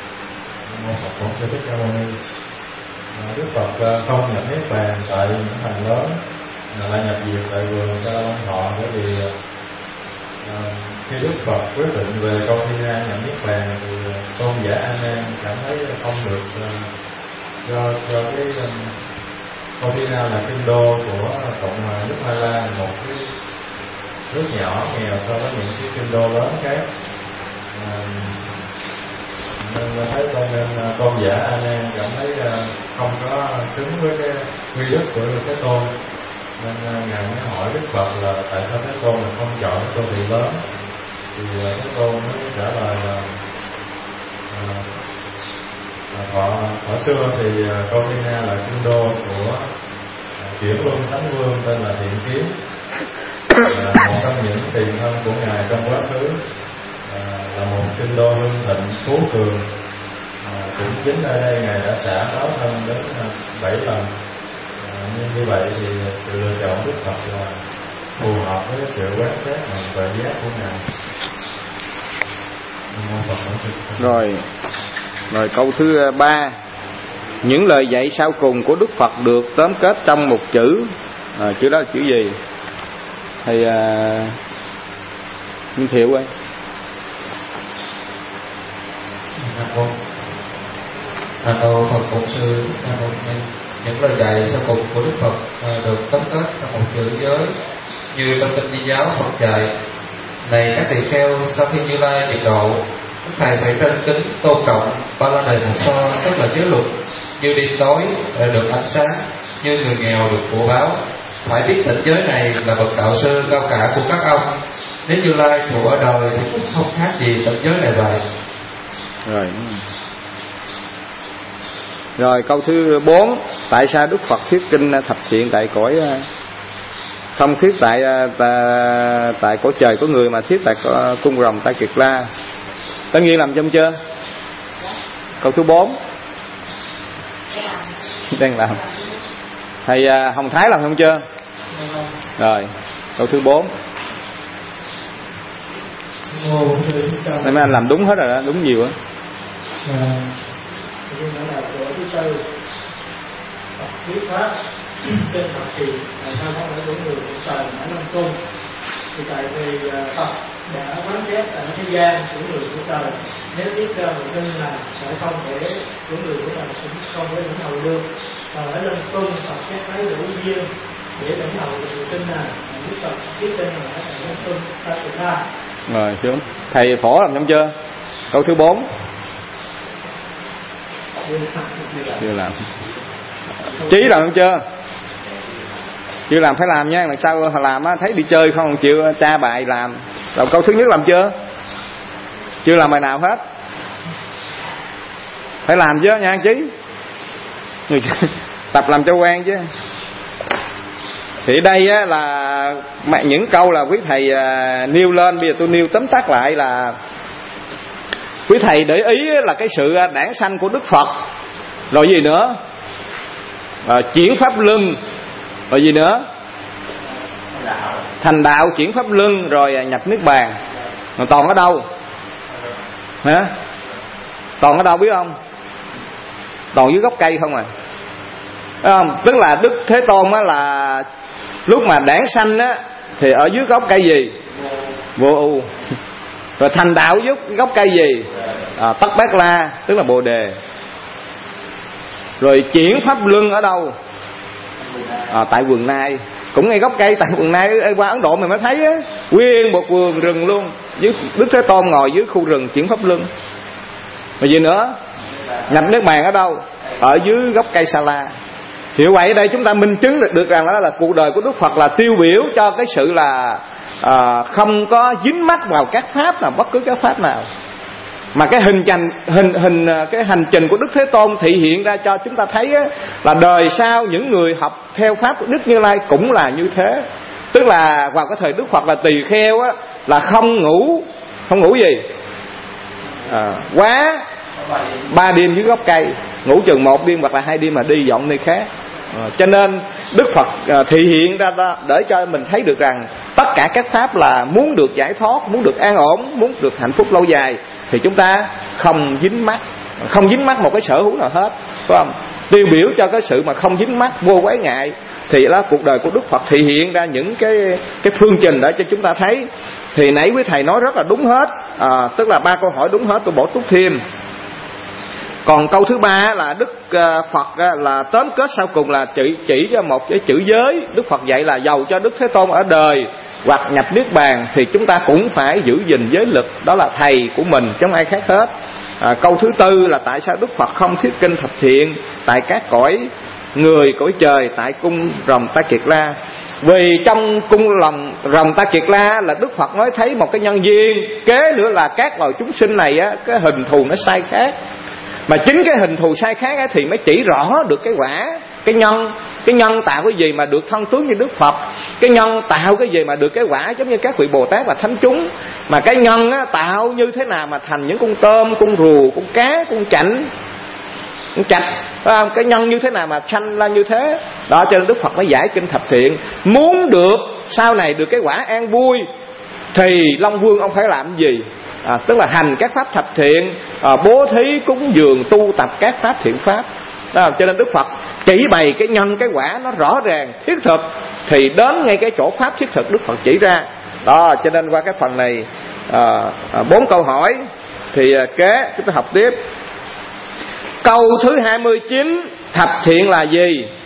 Đức Phật không nhập Niết Bàn tại những thành lớn mà lại nhập diệt tại vườn Sa La Sông Thọ, bởi vì uh, khi Đức Phật quyết định về Câu Thi La nhập Niết Bàn thì tôn giả A Nan cảm thấy không được uh, do do cái um, Câu Thi La là kinh đô của Cộng hòa nước Ba La, một cái nước nhỏ nghèo so với những cái kinh đô lớn khác. Uh, nên thấy con nên tôn giả A Nan cảm thấy uh, không có xứng với cái quy đức của Thế Tôn, nên ngài mới hỏi Đức Phật là tại sao Thế Tôn là không chọn cái đô thị lớn. Thì Thế Tôn mới trả lời là uh, Thọ, thọ xưa thì Câu Thi Na là kinh đô của Chuyển Luân Thánh Vương tên là Thiện Kiến, là một trong những tiền thân của ngài trong quá khứ, là một kinh đô hưng thịnh phú cường. Cũng chính ở đây ngài đã xả báo thân đến bảy lần. Nhưng như vậy thì sự lựa chọn Đức Phật là phù hợp với sự quán xét và tuệ giác của ngài. Rồi, rồi câu thứ ba, những lời dạy sau cùng của Đức Phật được tóm kết trong một chữ, à, chữ đó là chữ gì? Thầy à, Minh Thiệu ơi. Nam mô Phật Bổn Sư Thích Ca Mâu Ni. Những lời dạy sau cùng của Đức Phật được tóm kết trong một chữ giới, như trong kinh Di Giáo Phật dạy: này các tỳ kheo, sau khi Như Lai diệt độ, các thầy phải trên kính tôn trọng ba la đề một so, tức là giới luật, như đêm tối được ánh sáng, như người nghèo được của báo. Phải biết tịnh giới này là bậc đạo sư cao cả của các ông. Nếu Như Lai trụ ở đời thì cũng không khác gì tịnh giới này vậy. Rồi. Rồi câu thứ bốn, tại sao Đức Phật thuyết kinh thập thiện tại cõi, không thuyết tại tại, tại cõi trời của người mà thuyết tại cung rồng tại Kiệt La? Tất nhiên làm trong chưa? Câu thứ bốn đang làm. Thầy Hồng Thái làm không chưa? Rồi câu thứ bốn. Mấy anh làm đúng hết rồi đó, đúng nhiều á. Nhưng đó là chỗ thứ tư, Phật thuyết pháp trên Phật thì tại sao không phải đúng người của trời ở Long Cung? Thì tại vì Phật đã quán xét ở thế gian của người của trời, nếu biết ra một tin là sẽ không thể của người của trời cũng không thể lãnh hậu được. Còn ở Long Cung Phật xét thấy đủ duyên để lãnh hậu được người tin này, biết Phật biết tin là ở Long Cung ta tự ra. Rồi xuống. Thầy Phổ làm xong chưa? Câu thứ bốn. Chưa làm. Chí làm không chưa? Chưa làm phải làm nha, lần sau làm á thấy đi chơi không chịu tra bài làm. Rồi câu thứ nhất làm chưa? Chưa làm bài nào hết. Phải làm chứ nha Chí. Tập làm cho quen chứ. Thì đây á, là những câu là quý thầy à, nêu lên. Bây giờ tôi nêu tóm tắt lại là quý thầy để ý là cái sự đản sanh của Đức Phật, rồi gì nữa, à, chuyển pháp luân, rồi gì nữa, thành đạo, chuyển pháp luân, rồi nhập niết bàn. Mà toàn ở đâu? Hả? Toàn ở đâu biết không? Toàn dưới gốc cây không à. Thấy không? Tức là Đức Thế Tôn á, là lúc mà đản sanh á thì ở dưới gốc cây gì? Vô ưu. Rồi thành đạo dưới gốc cây gì? À, Tất Bát La, tức là Bồ Đề. Rồi chuyển pháp luân ở đâu? À, tại vườn Nai, cũng ngay gốc cây tại vườn Nai. Qua Ấn Độ mình mới thấy á, nguyên một vườn rừng luôn, dưới Đức Thế Tôn ngồi dưới khu rừng chuyển pháp luân. Rồi gì nữa? Nhập niết bàn ở đâu? Ở dưới gốc cây Sa La. Thì vậy đây chúng ta minh chứng được, được rằng đó là cuộc đời của Đức Phật là tiêu biểu cho cái sự là à, không có dính mắc vào các pháp nào, bất cứ các pháp nào, mà cái hình trình hình hình cái hành trình của Đức Thế Tôn thị hiện ra cho chúng ta thấy á, là đời sau những người học theo pháp của Đức Như Lai cũng là như thế. Tức là vào cái thời Đức Phật là tỳ kheo á, là không ngủ không ngủ gì à, quá ba đêm dưới gốc cây, ngủ chừng một đêm hoặc là hai đêm mà đi dọn nơi khác. À, cho nên Đức Phật à, thị hiện ra đó để cho mình thấy được rằng tất cả các pháp là muốn được giải thoát, muốn được an ổn, muốn được hạnh phúc lâu dài thì chúng ta không dính mắc, không dính mắc một cái sở hữu nào hết, phải không? Tiêu biểu cho cái sự mà không dính mắc, vô quái ngại thì đó cuộc đời của Đức Phật thị hiện ra những cái cái phương trình để cho chúng ta thấy. Thì nãy quý thầy nói rất là đúng hết, à, tức là ba câu hỏi đúng hết, tôi bổ túc thêm. Còn câu thứ ba là Đức Phật là tóm kết sau cùng là chỉ, chỉ cho một cái chữ giới. Đức Phật dạy là dầu cho Đức Thế Tôn ở đời hoặc nhập niết bàn thì chúng ta cũng phải giữ gìn giới lực, đó là thầy của mình chứ không ai khác hết. À, câu thứ tư là tại sao Đức Phật không thuyết kinh thập thiện tại các cõi người, cõi trời, tại cung rồng Ta Kiệt La? Vì trong cung lòng rồng Ta Kiệt La là Đức Phật nói thấy một cái nhân duyên, kế nữa là các loài chúng sinh này á, cái hình thù nó sai khác. Mà chính cái hình thù sai khác ấy thì mới chỉ rõ được cái quả, cái nhân. Cái nhân tạo cái gì mà được thân tướng như Đức Phật, cái nhân tạo cái gì mà được cái quả giống như các vị Bồ Tát và thánh chúng. Mà cái nhân á, tạo như thế nào mà thành những con tôm, con rùa, con cá, con chảnh, con chạch, phải không? Cái nhân như thế nào mà sanh ra như thế. Đó cho nên Đức Phật mới giải kinh thập thiện. Muốn được sau này được cái quả an vui thì Long Vương ông phải làm gì? À, tức là hành các pháp thập thiện, à, bố thí, cúng dường, tu tập các pháp thiện pháp. Đó, cho nên Đức Phật chỉ bày cái nhân cái quả nó rõ ràng thiết thực, thì đến ngay cái chỗ pháp thiết thực Đức Phật chỉ ra. Đó cho nên qua cái phần này à, à, bốn câu hỏi thì à, kế chúng ta học tiếp. Câu thứ hai mươi chín, thập thiện là gì?